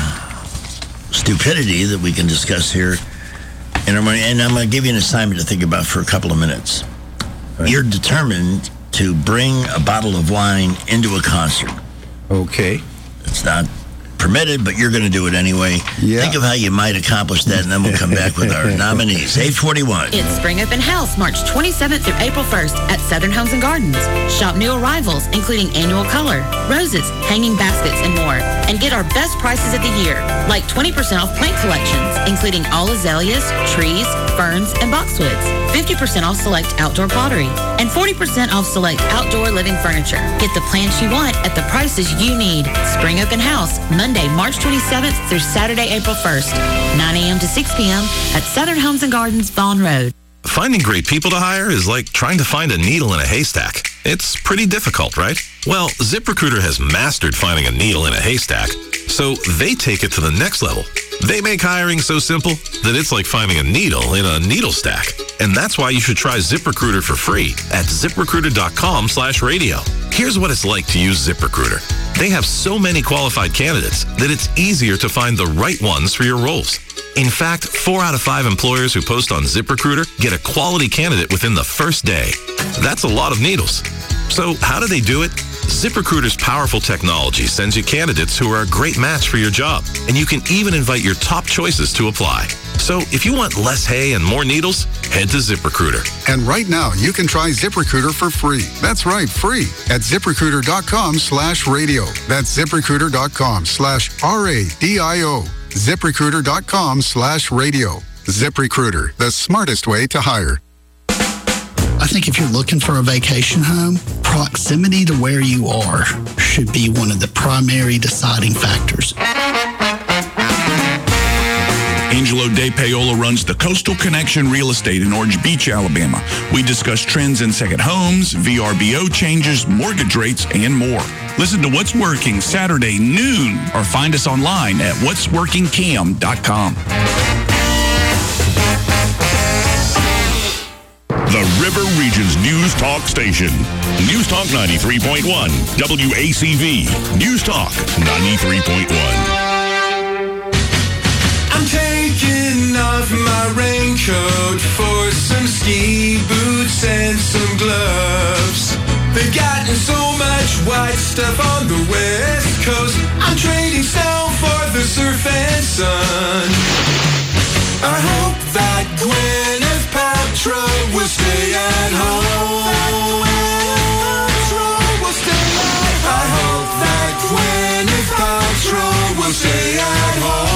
S16: stupidity that we can discuss here in our morning. And I'm going to give you an assignment to think about for a couple of minutes. Right. You're determined to bring a bottle of wine into a concert.
S14: Okay.
S16: It's not permitted, but you're going to do it anyway.
S14: Yeah.
S16: Think of how you might accomplish that, and then we'll come back with our nominees. eight forty-one.
S9: It's Spring Open House, March twenty-seventh through April first at Southern Homes and Gardens. Shop new arrivals, including annual color, roses, hanging baskets, and more. And get our best prices of the year, like twenty percent off plant collections, including all azaleas, trees, ferns, and boxwoods. fifty percent off select outdoor pottery. And forty percent off select outdoor living furniture. Get the plants you want at the prices you need. Spring Open House, Monday, March twenty-seventh through Saturday, April first, nine a.m. to six p.m. at Southern Homes and Gardens, Vaughn Road.
S10: Finding great people to hire is like trying to find a needle in a haystack. It's pretty difficult, right? Well, ZipRecruiter has mastered finding a needle in a haystack, so they take it to the next level. They make hiring so simple that it's like finding a needle in a needle stack. And that's why you should try ZipRecruiter for free at ZipRecruiter.com slash radio. Here's what it's like to use ZipRecruiter. They have so many qualified candidates that it's easier to find the right ones for your roles. In fact, four out of five employers who post on ZipRecruiter get a quality candidate within the first day. That's a lot of needles. So how do they do it? ZipRecruiter's powerful technology sends you candidates who are a great match for your job, and you can even invite your top choices to apply. So if you want less hay and more needles, head to ZipRecruiter.
S13: And right now, you can try ZipRecruiter for free. That's right, free at ZipRecruiter.com slash radio. That's ZipRecruiter.com slash R-A-D-I-O. ZipRecruiter.com slash radio. ZipRecruiter, the smartest way to hire.
S15: I think if you're looking for a vacation home, proximity to where you are should be one of the primary deciding factors.
S17: Angelo De Paola runs the Coastal Connection Real Estate in Orange Beach, Alabama. We discuss trends in second homes, V R B O changes, mortgage rates, and more. Listen to What's Working Saturday noon or find us online at what's working cam dot com.
S8: The River Region's News Talk Station. News Talk ninety-three point one. W A C V. News Talk ninety-three point one.
S18: I'm taking off my raincoat for some ski boots and some gloves. They've gotten so much white stuff on the West Coast. I'm trading snow for the surf and sun. I hope that Gwyneth Paltrow will stay at home. I hope that Gwyneth Paltrow will stay at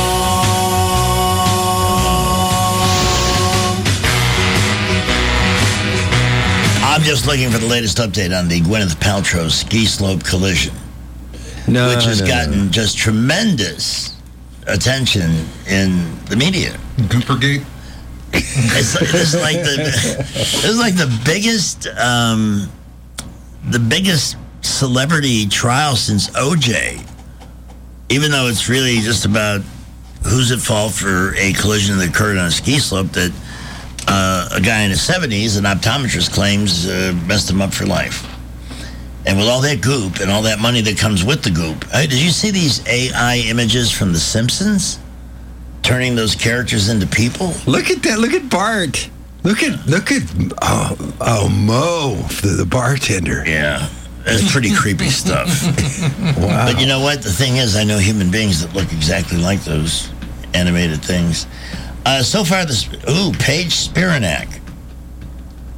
S18: home.
S16: I'm just looking for the latest update on the Gwyneth Paltrow ski slope collision,
S14: no,
S16: which has
S14: no,
S16: gotten
S14: no.
S16: just tremendous attention in the media.
S12: Goopergate.
S16: It's, it's like the it's like the biggest um, the biggest celebrity trial since O J. Even though it's really just about who's at fault for a collision that occurred on a ski slope that uh, a guy in his seventies, an optometrist, claims uh, messed him up for life. And with all that goop and all that money that comes with the goop, hey, did you see these A I images from The Simpsons? Turning those characters into people?
S14: Look at that. Look at Bart. Look at, look at, oh, oh Mo, the, the bartender.
S16: Yeah. That's pretty creepy stuff. Wow. But you know what? The thing is, I know human beings that look exactly like those animated things. Uh, so far, this, ooh, Paige Spiranak.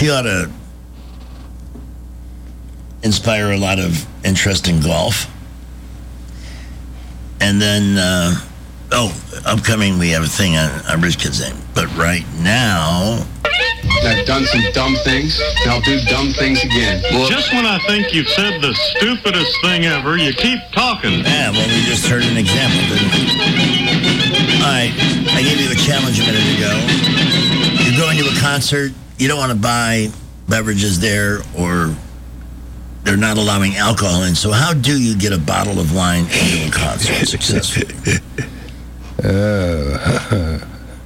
S16: she ought to inspire a lot of interest in golf. And then, uh, oh, upcoming, we have a thing on, on Rich Kid's name. But right now...
S23: I've done some dumb things, and I'll do dumb things again.
S2: Well, just when I think you've said the stupidest thing ever, you keep talking.
S16: Yeah, well, we just heard an example, didn't we? All right, I gave you a challenge a minute ago. You're going to a concert, you don't want to buy beverages there, or they're not allowing alcohol in. So how do you get a bottle of wine into a concert successfully?
S14: Uh,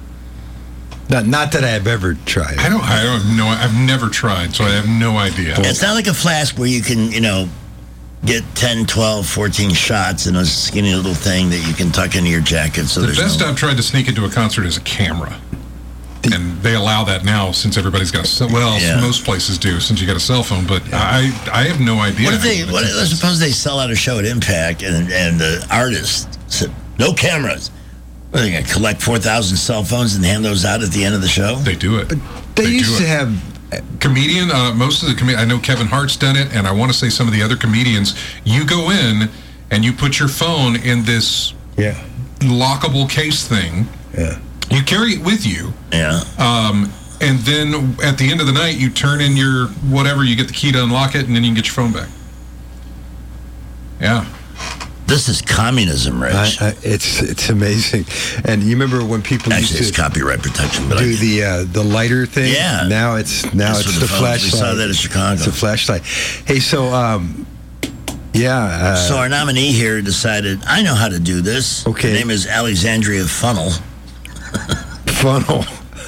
S14: not, not that I've ever tried.
S12: I don't. I don't know. I've never tried, so I have no idea.
S16: It's not like a flask where you can, you know, get ten, twelve, fourteen shots in a skinny little thing that you can tuck into your jacket. So
S12: the
S16: there's
S12: best
S16: no...
S12: I've tried to sneak into a concert is a camera. And they allow that now since everybody's got a cell. Well,
S16: Yeah.
S12: most places do since you got a cell phone. But I, I have no idea.
S16: What if they? What, let's suppose they sell out a show at Impact, and and the artist said no cameras. What, are they gonna collect four thousand cell phones and hand those out at the end of the show?
S12: They do it. But
S14: they, they used to have
S12: comedian. Uh, most of the com- I know Kevin Hart's done it, and I want to say some of the other comedians. You go in and you put your phone in this
S14: yeah
S12: lockable case thing.
S14: Yeah.
S12: You carry it with you.
S16: Yeah.
S12: Um, and then at the end of the night, you turn in your whatever, you get the key to unlock it, and then you can get your phone back. Yeah.
S16: This is communism, Rich.
S14: I, I, it's it's amazing. And you remember when people
S16: Actually,
S14: used
S16: it's
S14: to
S16: copyright protection, but
S14: do
S16: I,
S14: the uh, the lighter thing?
S16: Yeah.
S14: Now it's now
S16: That's
S14: it's
S16: what
S14: the
S16: the phones-
S14: flashlight.
S16: we saw that in Chicago.
S14: It's a flashlight. Hey, so um, yeah. Uh,
S16: so our nominee here decided, I know how to do this.
S14: Okay.
S16: Her name is Alexandria Funnel.
S14: Funnel.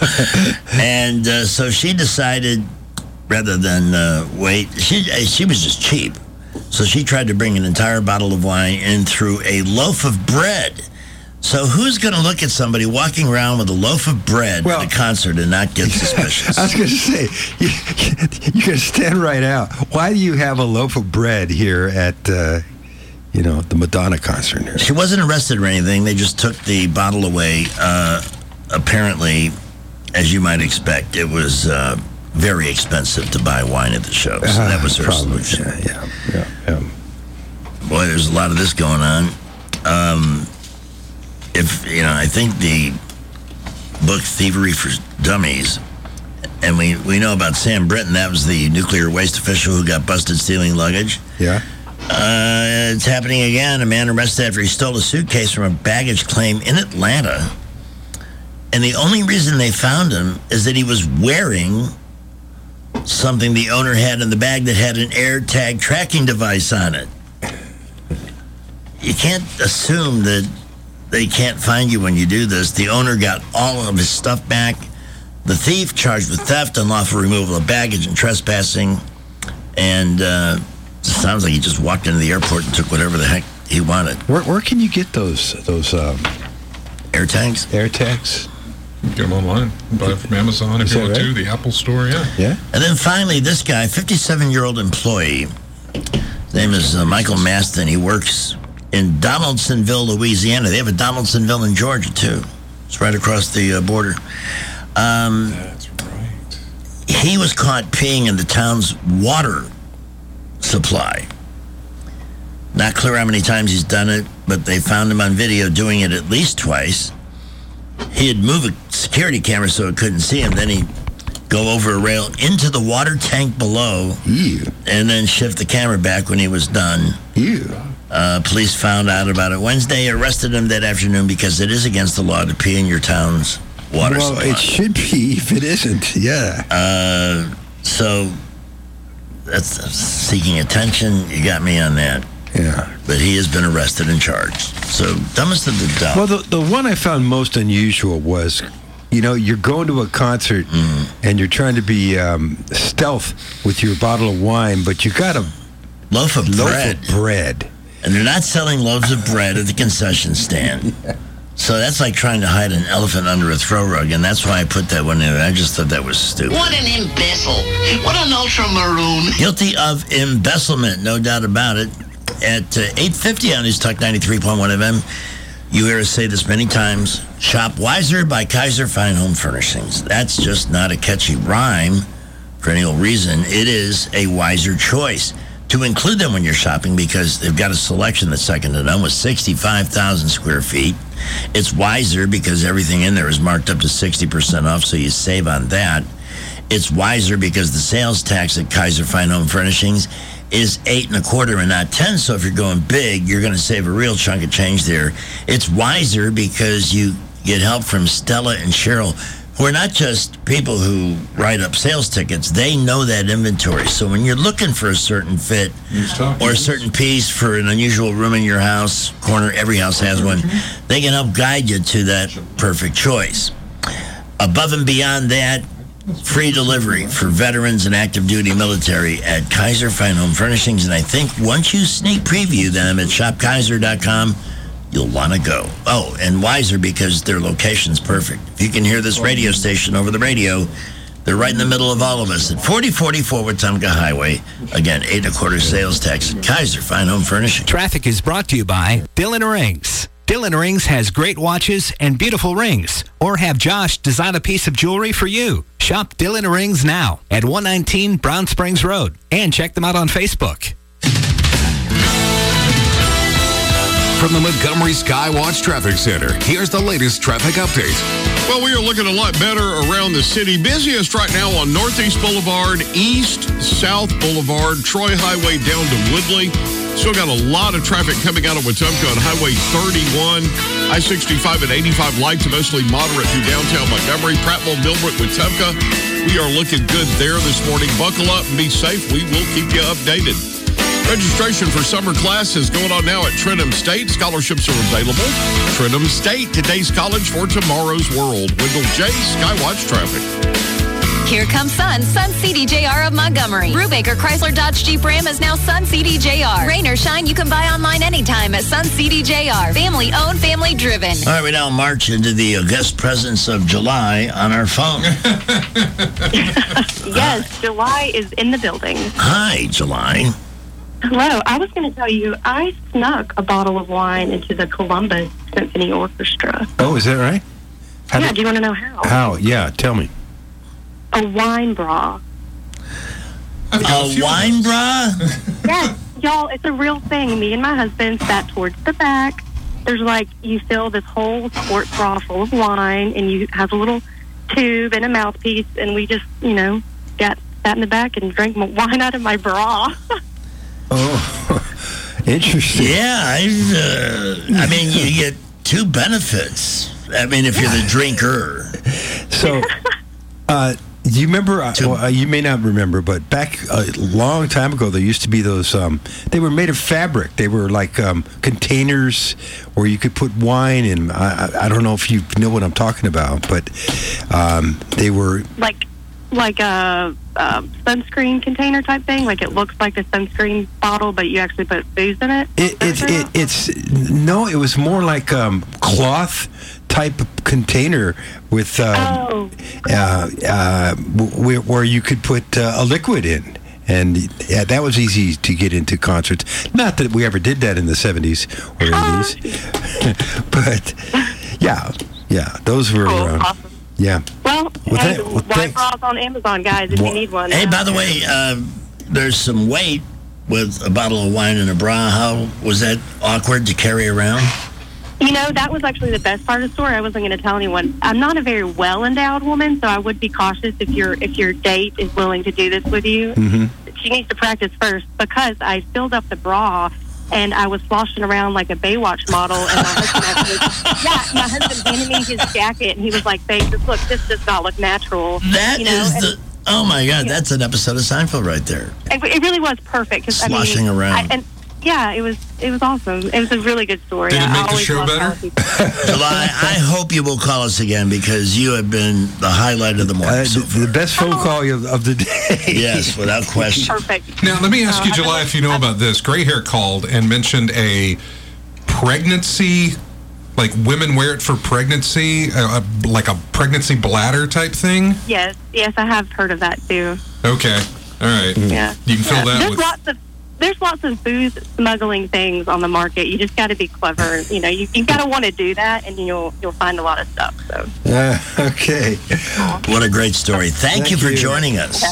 S16: and uh, so she decided, rather than uh, wait, she she was just cheap. So she tried to bring an entire bottle of wine in through a loaf of bread. So who's going to look at somebody walking around with a loaf of bread
S14: Well-
S16: at a concert and not get suspicious?
S14: I was going to say, you, you're going to stand right out. Why do you have a loaf of bread here at, uh, you know, the Madonna concert here?
S16: She wasn't arrested or anything. They just took the bottle away. Uh, apparently, as you might expect, it was uh, very expensive to buy wine at the show. So that was her
S14: Probably,
S16: solution.
S14: yeah, yeah, yeah.
S16: Boy, there's a lot of this going on. Um, if, you know, I think the book Thievery for Dummies, and we, we know about Sam Britton, that was the nuclear waste official who got busted stealing luggage.
S14: Yeah.
S16: Uh, it's happening again. A man arrested after he stole a suitcase from a baggage claim in Atlanta. And the only reason they found him is that he was wearing something the owner had in the bag that had an AirTag tracking device on it. You can't assume that they can't find you when you do this. The owner got all of his stuff back. The thief charged with theft, unlawful removal of baggage, and trespassing. And uh, sounds like he just walked into the airport and took whatever the heck he wanted.
S14: Where where can you get those those um,
S16: AirTags?
S14: AirTags.
S12: Get them online. Buy them from Amazon if
S14: Is
S12: you
S14: that
S12: want
S14: right?
S12: to. The Apple Store, yeah.
S14: Yeah.
S16: And then finally, this guy, fifty-seven-year-old employee, his name is uh, Michael Maston. He works in Donaldsonville, Louisiana. They have a Donaldsonville in Georgia, too. It's right across the uh, border. Um,
S12: That's right.
S16: he was caught peeing in the town's water supply. Not clear how many times he's done it, but they found him on video doing it at least twice. He had moved a security camera so it couldn't see him. Then he'd go over a rail into the water tank below.
S14: Ew.
S16: And then shift the camera back when he was done.
S14: Ew.
S16: Uh, police found out about it Wednesday, arrested him that afternoon because it is against the law to pee in your town's water
S14: well,
S16: supply.
S14: it should be if it isn't. Yeah.
S16: Uh, so that's seeking attention. You got me on that.
S14: Yeah.
S16: But he has been arrested and charged. So dumbest of the dumb.
S14: Well, the the one I found most unusual was, you know, you're going to a concert
S16: Mm.
S14: and you're trying to be um, stealth with your bottle of wine, but you got a
S16: loaf of
S14: loaf
S16: bread.
S14: of bread.
S16: And they're not selling loaves of bread at the concession stand. So that's like trying to hide an elephant under a throw rug, and that's why I put that one in. I just thought that was stupid.
S4: What an imbecile. What an ultramaroon.
S16: Guilty of embezzlement, no doubt about it. At uh, eight fifty on News Talk ninety-three point one F M, you hear us say this many times, shop wiser by Kaiser Fine Home Furnishings. That's just not a catchy rhyme, for any old reason, it is a wiser choice to include them when you're shopping because they've got a selection that's second to none with sixty-five thousand square feet. It's wiser because everything in there is marked up to sixty percent off, so you save on that. It's wiser because the sales tax at Kaiser Fine Home Furnishings is eight and a quarter and not ten. So if you're going big, you're going to save a real chunk of change there. It's wiser because you get help from Stella and Cheryl, who are not just people who write up sales tickets. They know that inventory. So when you're looking for a certain fit or a certain piece for an unusual room in your house, corner, every house has one, they can help guide you to that perfect choice. Above and beyond that, free delivery for veterans and active duty military at Kaiser Fine Home Furnishings. And I think once you sneak preview them at shop kaiser dot com, you'll want to go. Oh, and wiser because their location's perfect. If you can hear this radio station over the radio, they're right in the middle of all of us at forty forty-four Wetumpka Highway. Again, eight and a quarter sales tax at Kaiser Fine Home Furnishings.
S7: Traffic is brought to you by Dillon Rings. Dillon Rings has great watches and beautiful rings. Or have Josh design a piece of jewelry for you. Shop Dillon Rings now at one nineteen Brown Springs Road. And check them out on Facebook.
S23: From the Montgomery Skywatch Traffic Center, here's the latest traffic update.
S26: Well, we are looking a lot better around the city. Busiest right now on Northeast Boulevard, East, South Boulevard, Troy Highway down to Woodley. Still got a lot of traffic coming out of Wetumpka on Highway thirty-one. I sixty-five and eighty-five light to mostly moderate through downtown Montgomery, Prattville, Millbrook, Wetumpka. We are looking good there this morning. Buckle up and be safe. We will keep you updated. Registration for summer class is going on now at Trentham State. Scholarships are available. Trentham State, today's college for tomorrow's world. Wendell J, Skywatch Traffic.
S27: Here comes Sun, Sun C D J R of Montgomery. Brubaker Chrysler Dodge Jeep Ram is now Sun C D J R. Rain or shine, you can buy online anytime at Sun C D J R. Family owned, family driven.
S16: All right, we now march into the august presence of July on our phone.
S11: Yes, July is in the building.
S16: Hi, July.
S11: Hello. I was going to tell you, I snuck a bottle of wine into the Columbus Symphony Orchestra.
S14: Oh, is that right? How
S11: yeah,
S14: did,
S11: do you want to know how?
S14: How? Yeah, tell me.
S11: A wine bra.
S16: A wine bra?
S11: Yes, y'all, it's a real thing. Me and my husband sat towards the back. There's like, you fill this whole sports bra full of wine, and you have a little tube and a mouthpiece, and we just, you know, got sat in the back and drank my wine out of my bra.
S14: Oh, interesting.
S16: Yeah, I, uh, I mean, you get two benefits. I mean, if you're the drinker.
S14: So, uh, do you remember, uh, well, you may not remember, but back a long time ago, there used to be those, um, they were made of fabric. They were like um, containers where you could put wine in. I, I don't know if you know what I'm talking about, but um, they were...
S11: Like like a, a sunscreen container type thing? Like it looks like a sunscreen bottle, but you actually put booze in it?
S14: It, it, it It's, no, it was more like um, cloth type container with um,
S11: oh.
S14: uh, uh, where, where you could put uh, a liquid in. And yeah, that was easy to get into concerts. Not that we ever did that in the seventies or eighties. But, yeah, yeah, those were...
S11: Cool.
S14: Uh,
S11: awesome.
S14: Yeah.
S11: Well,
S14: well,
S11: hey,
S14: that, well
S11: wine
S14: thanks.
S11: bras on Amazon, guys, if
S14: well,
S11: you need one.
S16: Hey, by the way, uh, there's some weight with a bottle of wine and a bra. How was that awkward to carry around?
S11: You know, that was actually the best part of the story. I wasn't going to tell anyone. I'm not a very well-endowed woman, so I would be cautious if your if your date is willing to do this with you.
S14: Mm-hmm.
S11: She needs to practice first, because I filled up the bra and I was sloshing around like a Baywatch model, and my husband actually, yeah, my husband handed me his jacket, and he was like, "Babe, this look, this does not look natural."
S16: That
S11: you know?
S16: is
S11: and,
S16: the. Oh my God, that's an episode of Seinfeld right there.
S11: It, it really was perfect. Cause,
S16: Sloshing
S11: I mean,
S16: around.
S11: I, and yeah, it was it was awesome. It was a really good story.
S12: Did it
S11: I,
S12: make
S11: I
S12: the
S11: always
S12: show
S11: love
S12: better?
S16: July, I hope you will call us again, because you have been the highlight of the morning.
S14: Uh,
S16: so
S14: the, the best phone call of, of the day.
S16: Yes, without question.
S11: Perfect.
S12: Now, let me ask
S11: Uh,
S12: you, July, if you know about this. Gray Hair called and mentioned a pregnancy, like women wear it for pregnancy, uh, like a pregnancy bladder type thing.
S11: Yes, yes, I have heard of that too.
S12: Okay, all right.
S11: Yeah,
S12: You can fill
S11: yeah.
S12: that
S11: There's
S12: with...
S11: lots of there's lots of booze smuggling things on the market. You just got to be clever. You know, you you got to want to do that, and you'll you'll find a lot of stuff. So.
S14: Uh, okay.
S16: What a great story. Thank,
S14: Thank
S16: you for
S14: you.
S16: joining us.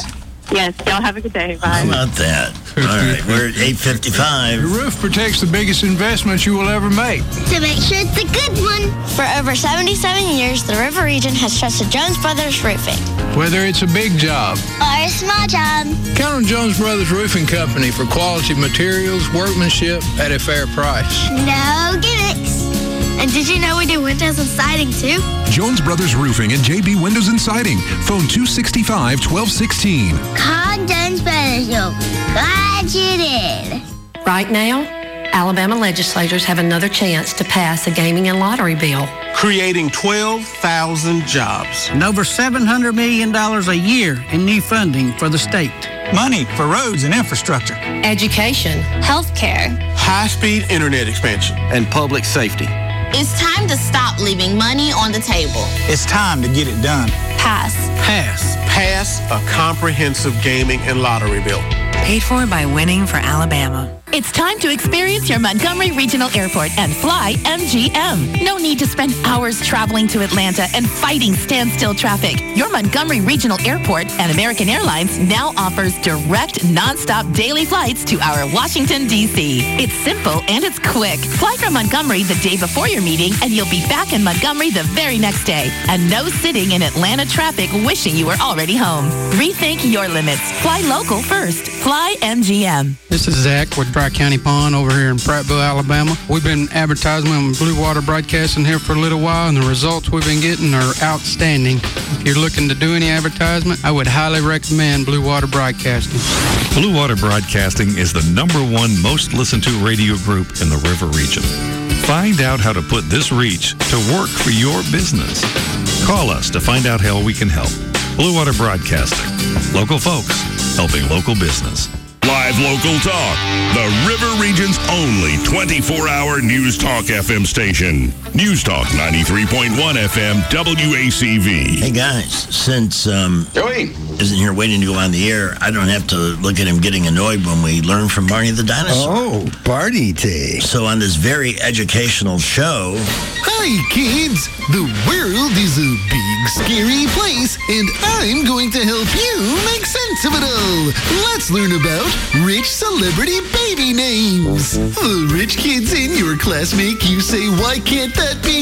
S11: Yes, y'all have a good day. Bye.
S16: How about that? All right, we're at eight fifty-five.
S1: Your roof protects the biggest investment you will ever make.
S5: To make sure it's a good one. For over seventy-seven years, the River Region has trusted Jones Brothers Roofing.
S1: Whether it's a big job
S5: or a small job,
S1: count on Jones Brothers Roofing Company for quality materials, workmanship at a fair price.
S5: No gimmicks. And did you know we do windows and siding too?
S19: Jones Brothers Roofing and J B Windows and Siding. Phone two six five, one two one six.
S5: Call Jones Brothers Roofing. Glad you did.
S20: Right now, Alabama legislators have another chance to pass a gaming and lottery bill,
S21: creating twelve thousand jobs.
S22: And over seven hundred million dollars a year in new funding for the state.
S21: Money for roads and infrastructure.
S20: Education.
S5: Healthcare.
S21: High-speed internet expansion.
S22: And public safety.
S5: It's time to stop leaving money on the table.
S21: It's time to get it done.
S5: Pass.
S21: Pass. Pass a comprehensive gaming and lottery bill.
S24: Paid for by Winning for Alabama.
S28: It's time to experience your Montgomery Regional Airport and fly M G M. No need to spend hours traveling to Atlanta and fighting standstill traffic. Your Montgomery Regional Airport and American Airlines now offers direct, nonstop daily flights to our Washington, D C It's simple and it's quick. Fly from Montgomery the day before your meeting and you'll be back in Montgomery the very next day. And no sitting in Atlanta traffic wishing you were already home. Rethink your limits. Fly local first. Fly M G M.
S22: This is Zach with Tri-County Pond over here in Prattville, Alabama. We've been advertising on Blue Water Broadcasting here for a little while, and the results we've been getting are outstanding. If you're looking to do any advertisement, I would highly recommend Blue Water Broadcasting.
S29: Blue Water Broadcasting is the number one most listened to radio group in the River Region. Find out how to put this reach to work for your business. Call us to find out how we can help. Blue Water Broadcasting. Local folks helping local business.
S8: Live local talk. The River Region's only twenty-four hour News Talk F M station. News Talk ninety-three point one F M W A C V.
S16: Hey guys, since um, Joey isn't here waiting to go on the air, I don't have to look at him getting annoyed when we learn from Barney the Dinosaur.
S14: Oh, Barney Day.
S16: So on this very educational show...
S30: Hi kids! The world is a big, scary place, and I'm going to help you make sense of it all. Let's learn about rich celebrity baby names. The rich kids in your class make you say, why can't that be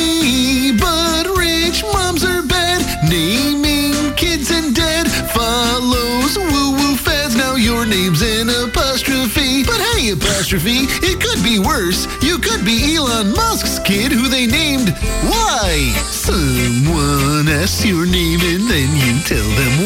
S30: me? But rich moms are bad. Naming kids and dad follows woo-woo fads. Now your name's an apostrophe. But hey, apostrophe, it could be worse. You could be Elon Musk's kid who they named Why? Someone asks your name and then you tell them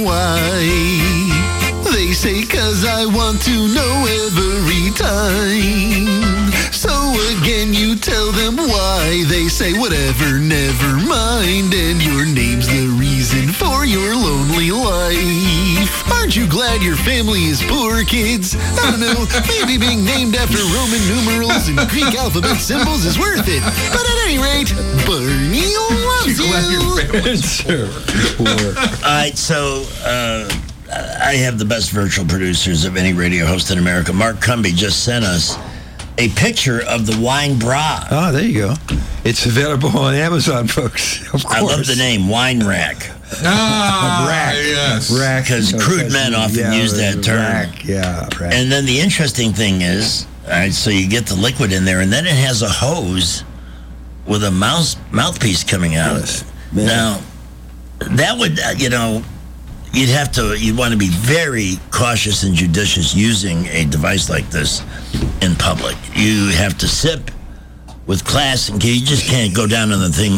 S30: why. They say, cause I want to know every time. So again, you tell them why. They say, whatever, never mind. And your name's the reason for your lonely life. Aren't you glad your family is poor, kids? I don't know, maybe being named after Roman numerals and Greek alphabet symbols is worth it. But at any rate, Barney loves you.
S16: Glad your family All right, so... Uh, I have the best virtual producers of any radio host in America. Mark Cumby just sent us a picture of the wine bra.
S14: Oh, there you go. It's available on Amazon, folks. Of course.
S16: I love the name, Wine Rack.
S12: Ah,
S16: rack.
S12: yes.
S16: Rack. Because crude men often
S14: yeah,
S16: use that term.
S14: Rack, yeah, rack.
S16: And then the interesting thing is, all right, so you get the liquid in there, and then it has a hose with a mouse mouthpiece coming out yes, of it. Man. Now, that would, uh, you know... You'd have to, you'd want to be very cautious and judicious using a device like this in public. You have to sip with class, and you just can't go down on the thing.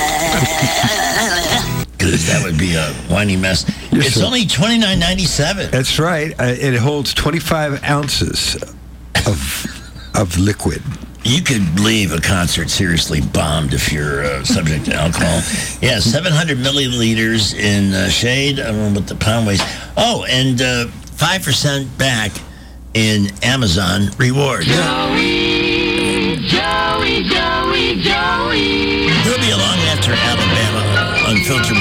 S16: Because that would be a whiny mess. Yes, it's sir. Only twenty-nine ninety-seven.
S14: That's right. Uh, it holds twenty-five ounces of of liquid.
S16: You could leave a concert seriously bombed if you're uh, subject to alcohol. Yeah, seven hundred milliliters in uh, shade. I don't know what the pound weighs. Oh, and uh, five percent back in Amazon rewards.
S18: Joey, Joey, Joey, Joey.
S16: He'll be along after Alabama. Unfiltered